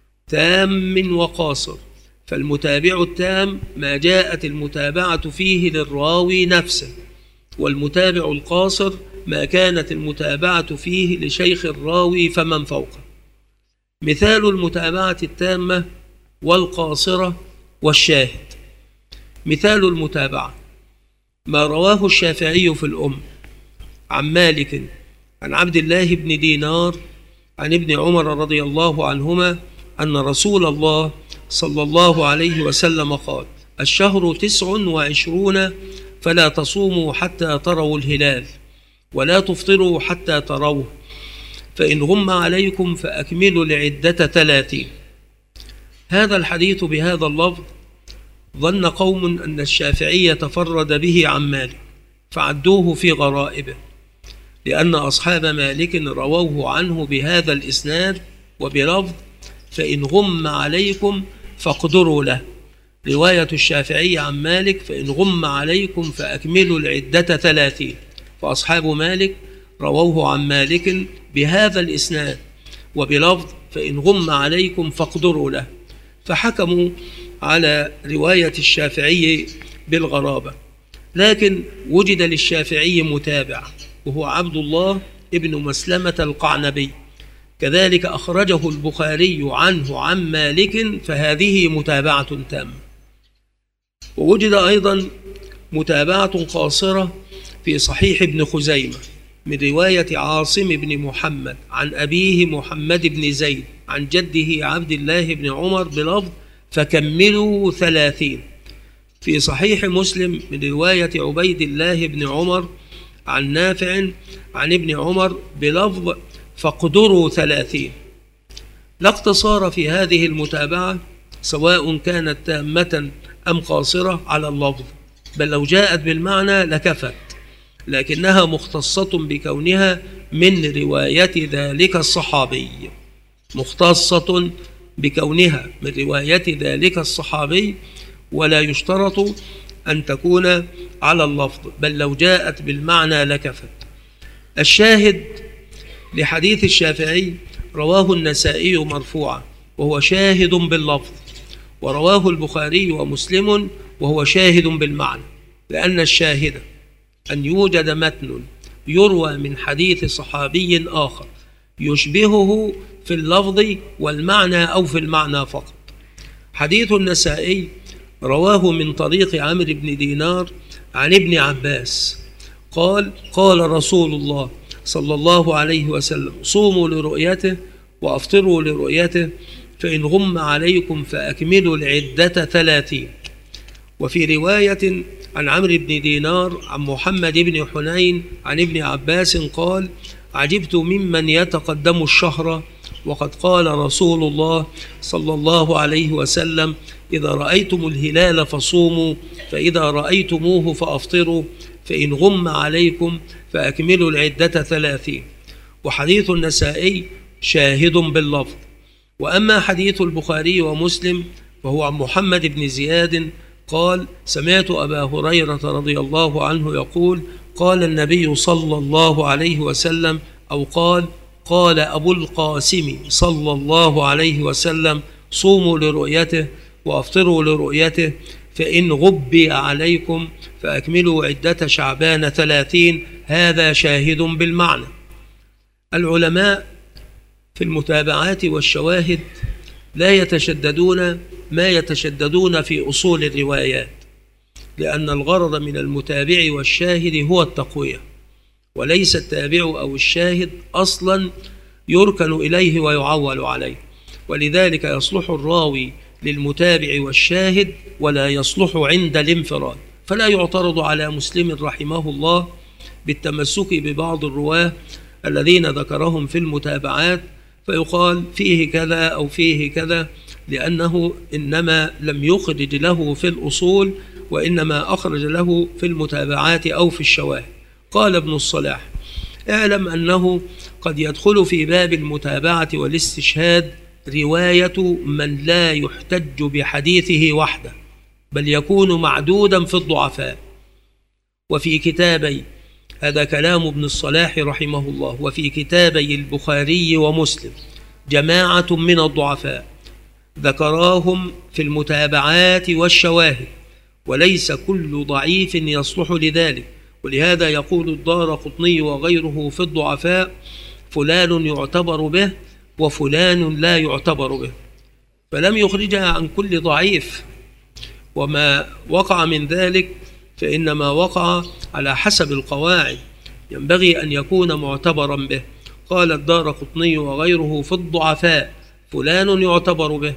Speaker 1: تام وقاصر. فالمتابع التام ما جاءت المتابعة فيه للراوي نفسه، والمتابع القاصر ما كانت المتابعة فيه لشيخ الراوي فمن فوقه. مثال المتابعة التامة والقاصرة والشاهد: مثال المتابعة ما رواه الشافعي في الأم عن مالك عن عبد الله بن دينار عن ابن عمر رضي الله عنهما أن رسول الله صلى الله عليه وسلم قال: الشهر تسع وعشرون فلا تصوموا حتى تروا الهلال ولا تفطروا حتى تروه، فإن غم عليكم فأكملوا العدة ثلاثين. هذا الحديث بهذا اللفظ ظن قوم أن الشافعي تفرد به عن مالك فعدوه في غرائبه، لأن أصحاب مالك رووه عنه بهذا الإسناد وبلفظ فإن غم عليكم فاقدروا له. رواية الشافعي عن مالك فإن غم عليكم فأكملوا العدة ثلاثين، فأصحاب مالك رووه عن مالك بهذا الإسناد وبلفظ فإن غم عليكم فاقدروا له، فحكموا على رواية الشافعي بالغرابة. لكن وجد للشافعي متابع وهو عبد الله ابن مسلمة القعنبي، كذلك أخرجه البخاري عنه عن مالك، فهذه متابعة تامة. ووجد أيضا متابعة قاصرة في صحيح ابن خزيمة من رواية عاصم بن محمد عن أبيه محمد بن زيد عن جده عبد الله بن عمر بلفظ فكملوا ثلاثين. في صحيح مسلم من رواية عبيد الله بن عمر عن نافع عن ابن عمر بلفظ فاقدروا ثلاثين. لا اقتصار في هذه المتابعة سواء كانت تامة أم قاصرة على اللفظ، بل لو جاءت بالمعنى لكفت، لكنها مختصة بكونها من رواية ذلك الصحابي، مختصة بكونها من رواية ذلك الصحابي، ولا يشترط أن تكون على اللفظ، بل لو جاءت بالمعنى لكفت. الشاهد لحديث الشافعي رواه النسائي مرفوعا وهو شاهد باللفظ، ورواه البخاري ومسلم وهو شاهد بالمعنى، لأن الشاهد أن يوجد متن يروى من حديث صحابي آخر يشبهه في اللفظ والمعنى أو في المعنى فقط. حديث النسائي رواه من طريق عمرو بن دينار عن ابن عباس قال: قال رسول الله صلى الله عليه وسلم: صوموا لرؤيته وأفطروا لرؤيته، فإن غم عليكم فأكملوا العدة ثلاثين. وفي رواية عن عمرو بن دينار عن محمد بن حنين عن ابن عباس قال: عجبت ممن يتقدم الشهر وقد قال رسول الله صلى الله عليه وسلم: إذا رأيتم الهلال فصوموا، فإذا رأيتموه فأفطروا، فإن غم عليكم فأكملوا العدة ثلاثين. وحديث النسائي شاهد باللفظ. وأما حديث البخاري ومسلم فهو عن محمد بن زياد قال: سمعت أبا هريرة رضي الله عنه يقول: قال النبي صلى الله عليه وسلم، أو قال قال أبو القاسم صلى الله عليه وسلم: صوموا لرؤيته وأفطروا لرؤيته، فإن غبي عليكم فأكملوا عدة شعبان ثلاثين. هذا شاهد بالمعنى. العلماء في المتابعات والشواهد لا يتشددون ما يتشددون في أصول الروايات، لأن الغرض من المتابع والشاهد هو التقوية، وليس التابع أو الشاهد أصلا يركن إليه ويعول عليه، ولذلك يصلح الراوي للمتابع والشاهد ولا يصلح عند الانفراد. فلا يعترض على مسلم رحمه الله بالتمسك ببعض الرواه الذين ذكرهم في المتابعات فيقال فيه كذا أو فيه كذا، لأنه إنما لم يخرج له في الأصول وإنما أخرج له في المتابعات أو في الشواهد. قال ابن الصلاح: اعلم أنه قد يدخل في باب المتابعة والاستشهاد رواية من لا يحتج بحديثه وحده، بل يكون معدودا في الضعفاء. وفي كتابي، هذا كلام ابن الصلاح رحمه الله، وفي كتابي البخاري ومسلم جماعة من الضعفاء ذكراهم في المتابعات والشواهد، وليس كل ضعيف يصلح لذلك. ولهذا يقول الدارقطني وغيره في الضعفاء: فلان يعتبر به وفلان لا يعتبر به، فلم يخرجها عن كل ضعيف. وما وقع من ذلك فإنما وقع على حسب القواعد، ينبغي أن يكون معتبرا به. قال الدارقطني وغيره في الضعفاء: فلان يعتبر به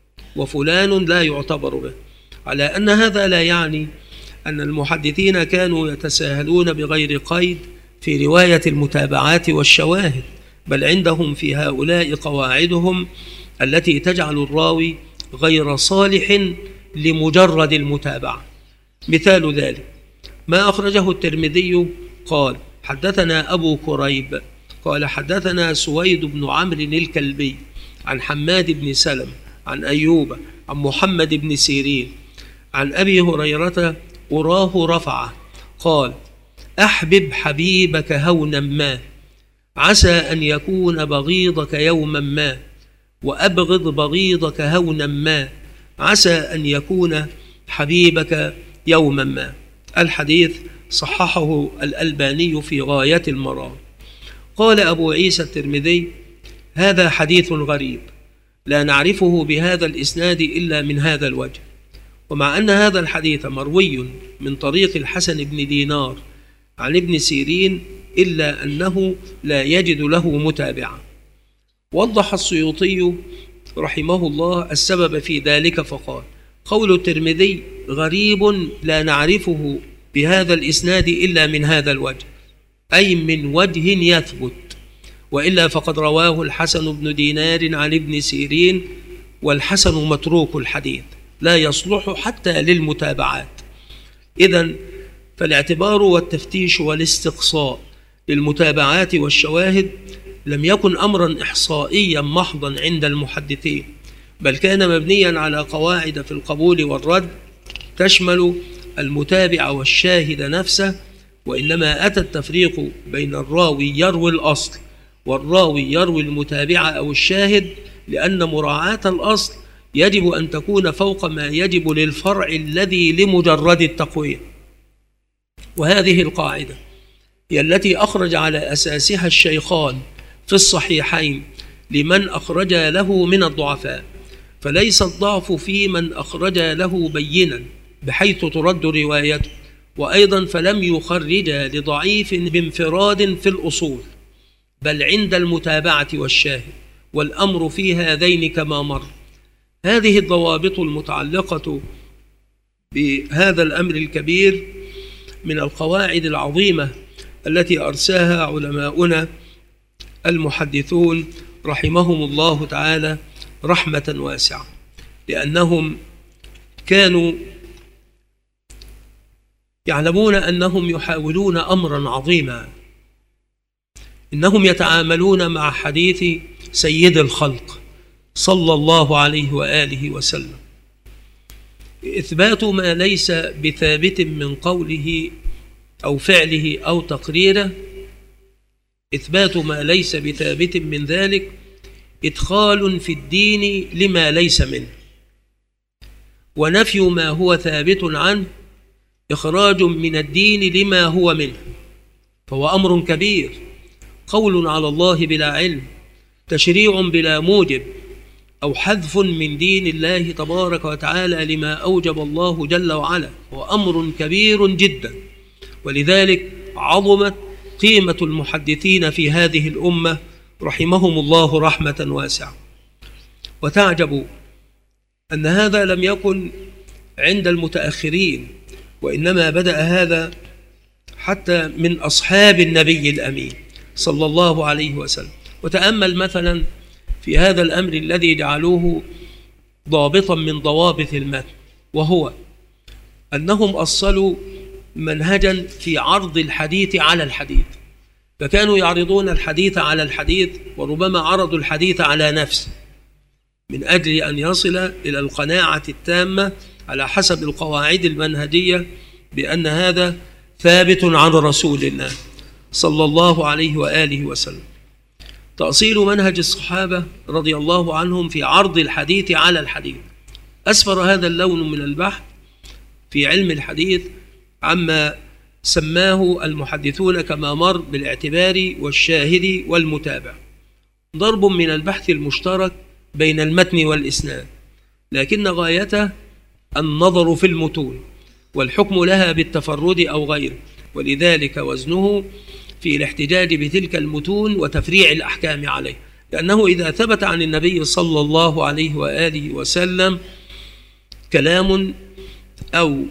Speaker 1: وفلان لا يعتبر به، على أن هذا لا يعني أن المحدثين كانوا يتساهلون بغير قيد في رواية المتابعات والشواهد، بل عندهم في هؤلاء قواعدهم التي تجعل الراوي غير صالح لمجرد المتابعة. مثال ذلك ما أخرجه الترمذي قال: حدثنا أبو كريب قال حدثنا سويد بن عمرو الكلبي عن حماد بن سلم عن أيوب عن محمد بن سيرين عن أبي هريرة أراه رفعه قال: أحبب حبيبك هونا ما، عسى أن يكون بغيضك يوما ما، وأبغض بغيضك هونا ما، عسى أن يكون حبيبك يوما ما. الحديث صححه الألباني في غاية المرام. قال أبو عيسى الترمذي: هذا حديث غريب لا نعرفه بهذا الإسناد إلا من هذا الوجه. ومع أن هذا الحديث مروي من طريق الحسن بن دينار عن ابن سيرين، إلا أنه لا يجد له متابعة. وضح السيوطي رحمه الله السبب في ذلك فقال: قول الترمذي غريب لا نعرفه بهذا الإسناد إلا من هذا الوجه، أي من وجه يثبت، وإلا فقد رواه الحسن بن دينار عن ابن سيرين، والحسن متروك الحديث لا يصلح حتى للمتابعات. إذن فالاعتبار والتفتيش والاستقصاء للمتابعات والشواهد لم يكن أمرا إحصائيا محضا عند المحدثين، بل كان مبنيا على قواعد في القبول والرد تشمل المتابع والشاهد نفسه. وإنما أتى التفريق بين الراوي يروي الأصل والراوي يروي المتابعة أو الشاهد، لأن مراعاة الأصل يجب أن تكون فوق ما يجب للفرع الذي لمجرد التقوية. وهذه القاعدة هي التي أخرج على أساسها الشيخان في الصحيحين لمن أخرج له من الضعفاء، فليس الضعف في من أخرج له بينا بحيث ترد روايته، وأيضا فلم يخرج لضعيف بانفراد في الأصول، بل عند المتابعة والشاهد، والأمر في هذين كما مر. هذه الضوابط المتعلقة بهذا الأمر الكبير من القواعد العظيمة التي أرساها علماؤنا المحدثون رحمهم الله تعالى رحمة واسعة، لأنهم كانوا يعلمون أنهم يحاولون أمرا عظيما، إنهم يتعاملون مع حديث سيد الخلق صلى الله عليه وآله وسلم، إثبات ما ليس بثابت من قوله أو فعله أو تقريره، إثبات ما ليس بثابت من ذلك إدخال في الدين لما ليس منه، ونفي ما هو ثابت عنه إخراج من الدين لما هو منه، فهو أمر كبير. قول على الله بلا علم، تشريع بلا موجب، أو حذف من دين الله تبارك وتعالى لما أوجب الله جل وعلا، هو أمر كبير جدا. ولذلك عظمت قيمة المحدثين في هذه الأمة رحمهم الله رحمة واسعة. وتعجب أن هذا لم يكن عند المتأخرين، وإنما بدأ هذا حتى من أصحاب النبي الأمين صلى الله عليه وسلم. وتأمل مثلا في هذا الأمر الذي جعلوه ضابطا من ضوابط المتن، وهو أنهم أصلوا منهجا في عرض الحديث على الحديث، فكانوا يعرضون الحديث على الحديث، وربما عرضوا الحديث على نفسه من أجل أن يصل إلى القناعة التامة على حسب القواعد المنهجية بأن هذا ثابت عن رسول الله صلى الله عليه وآله وسلم. تأصيل منهج الصحابة رضي الله عنهم في عرض الحديث على الحديث. أسفر هذا اللون من البحث في علم الحديث عما سماه المحدثون كما مر بالاعتبار والشاهد والمتابع، ضرب من البحث المشترك بين المتن والإسناد، لكن غايته النظر في المتون والحكم لها بالتفرد أو غيره، ولذلك وزنه في الاحتجاج بتلك المتون وتفريع الأحكام عليه، لأنه إذا ثبت عن النبي صلى الله عليه وآله وسلم كلام أو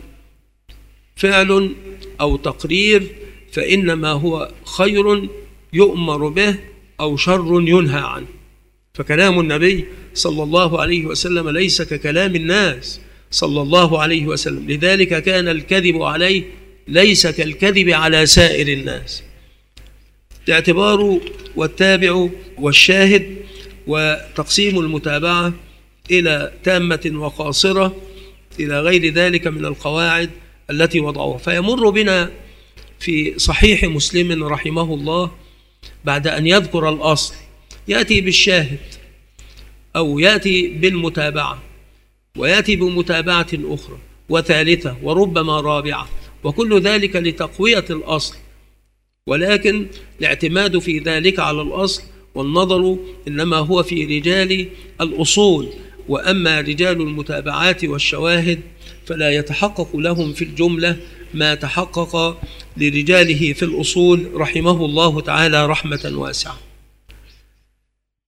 Speaker 1: فعل أو تقرير فإنما هو خير يؤمر به أو شر ينهى عنه. فكلام النبي صلى الله عليه وسلم ليس ككلام الناس صلى الله عليه وسلم، لذلك كان الكذب عليه ليس كالكذب على سائر الناس. الاعتبار والتابع والشاهد وتقسيم المتابعة إلى تامة وقاصرة إلى غير ذلك من القواعد التي وضعوها. فيمر بنا في صحيح مسلم رحمه الله بعد أن يذكر الأصل يأتي بالشاهد أو يأتي بالمتابعة ويأتي بمتابعة أخرى وثالثة وربما رابعة، وكل ذلك لتقوية الأصل، ولكن الاعتماد في ذلك على الأصل والنظر إنما هو في رجال الأصول، وأما رجال المتابعات والشواهد فلا يتحقق لهم في الجملة ما تحقق لرجاله في الأصول رحمه الله تعالى رحمة واسعة.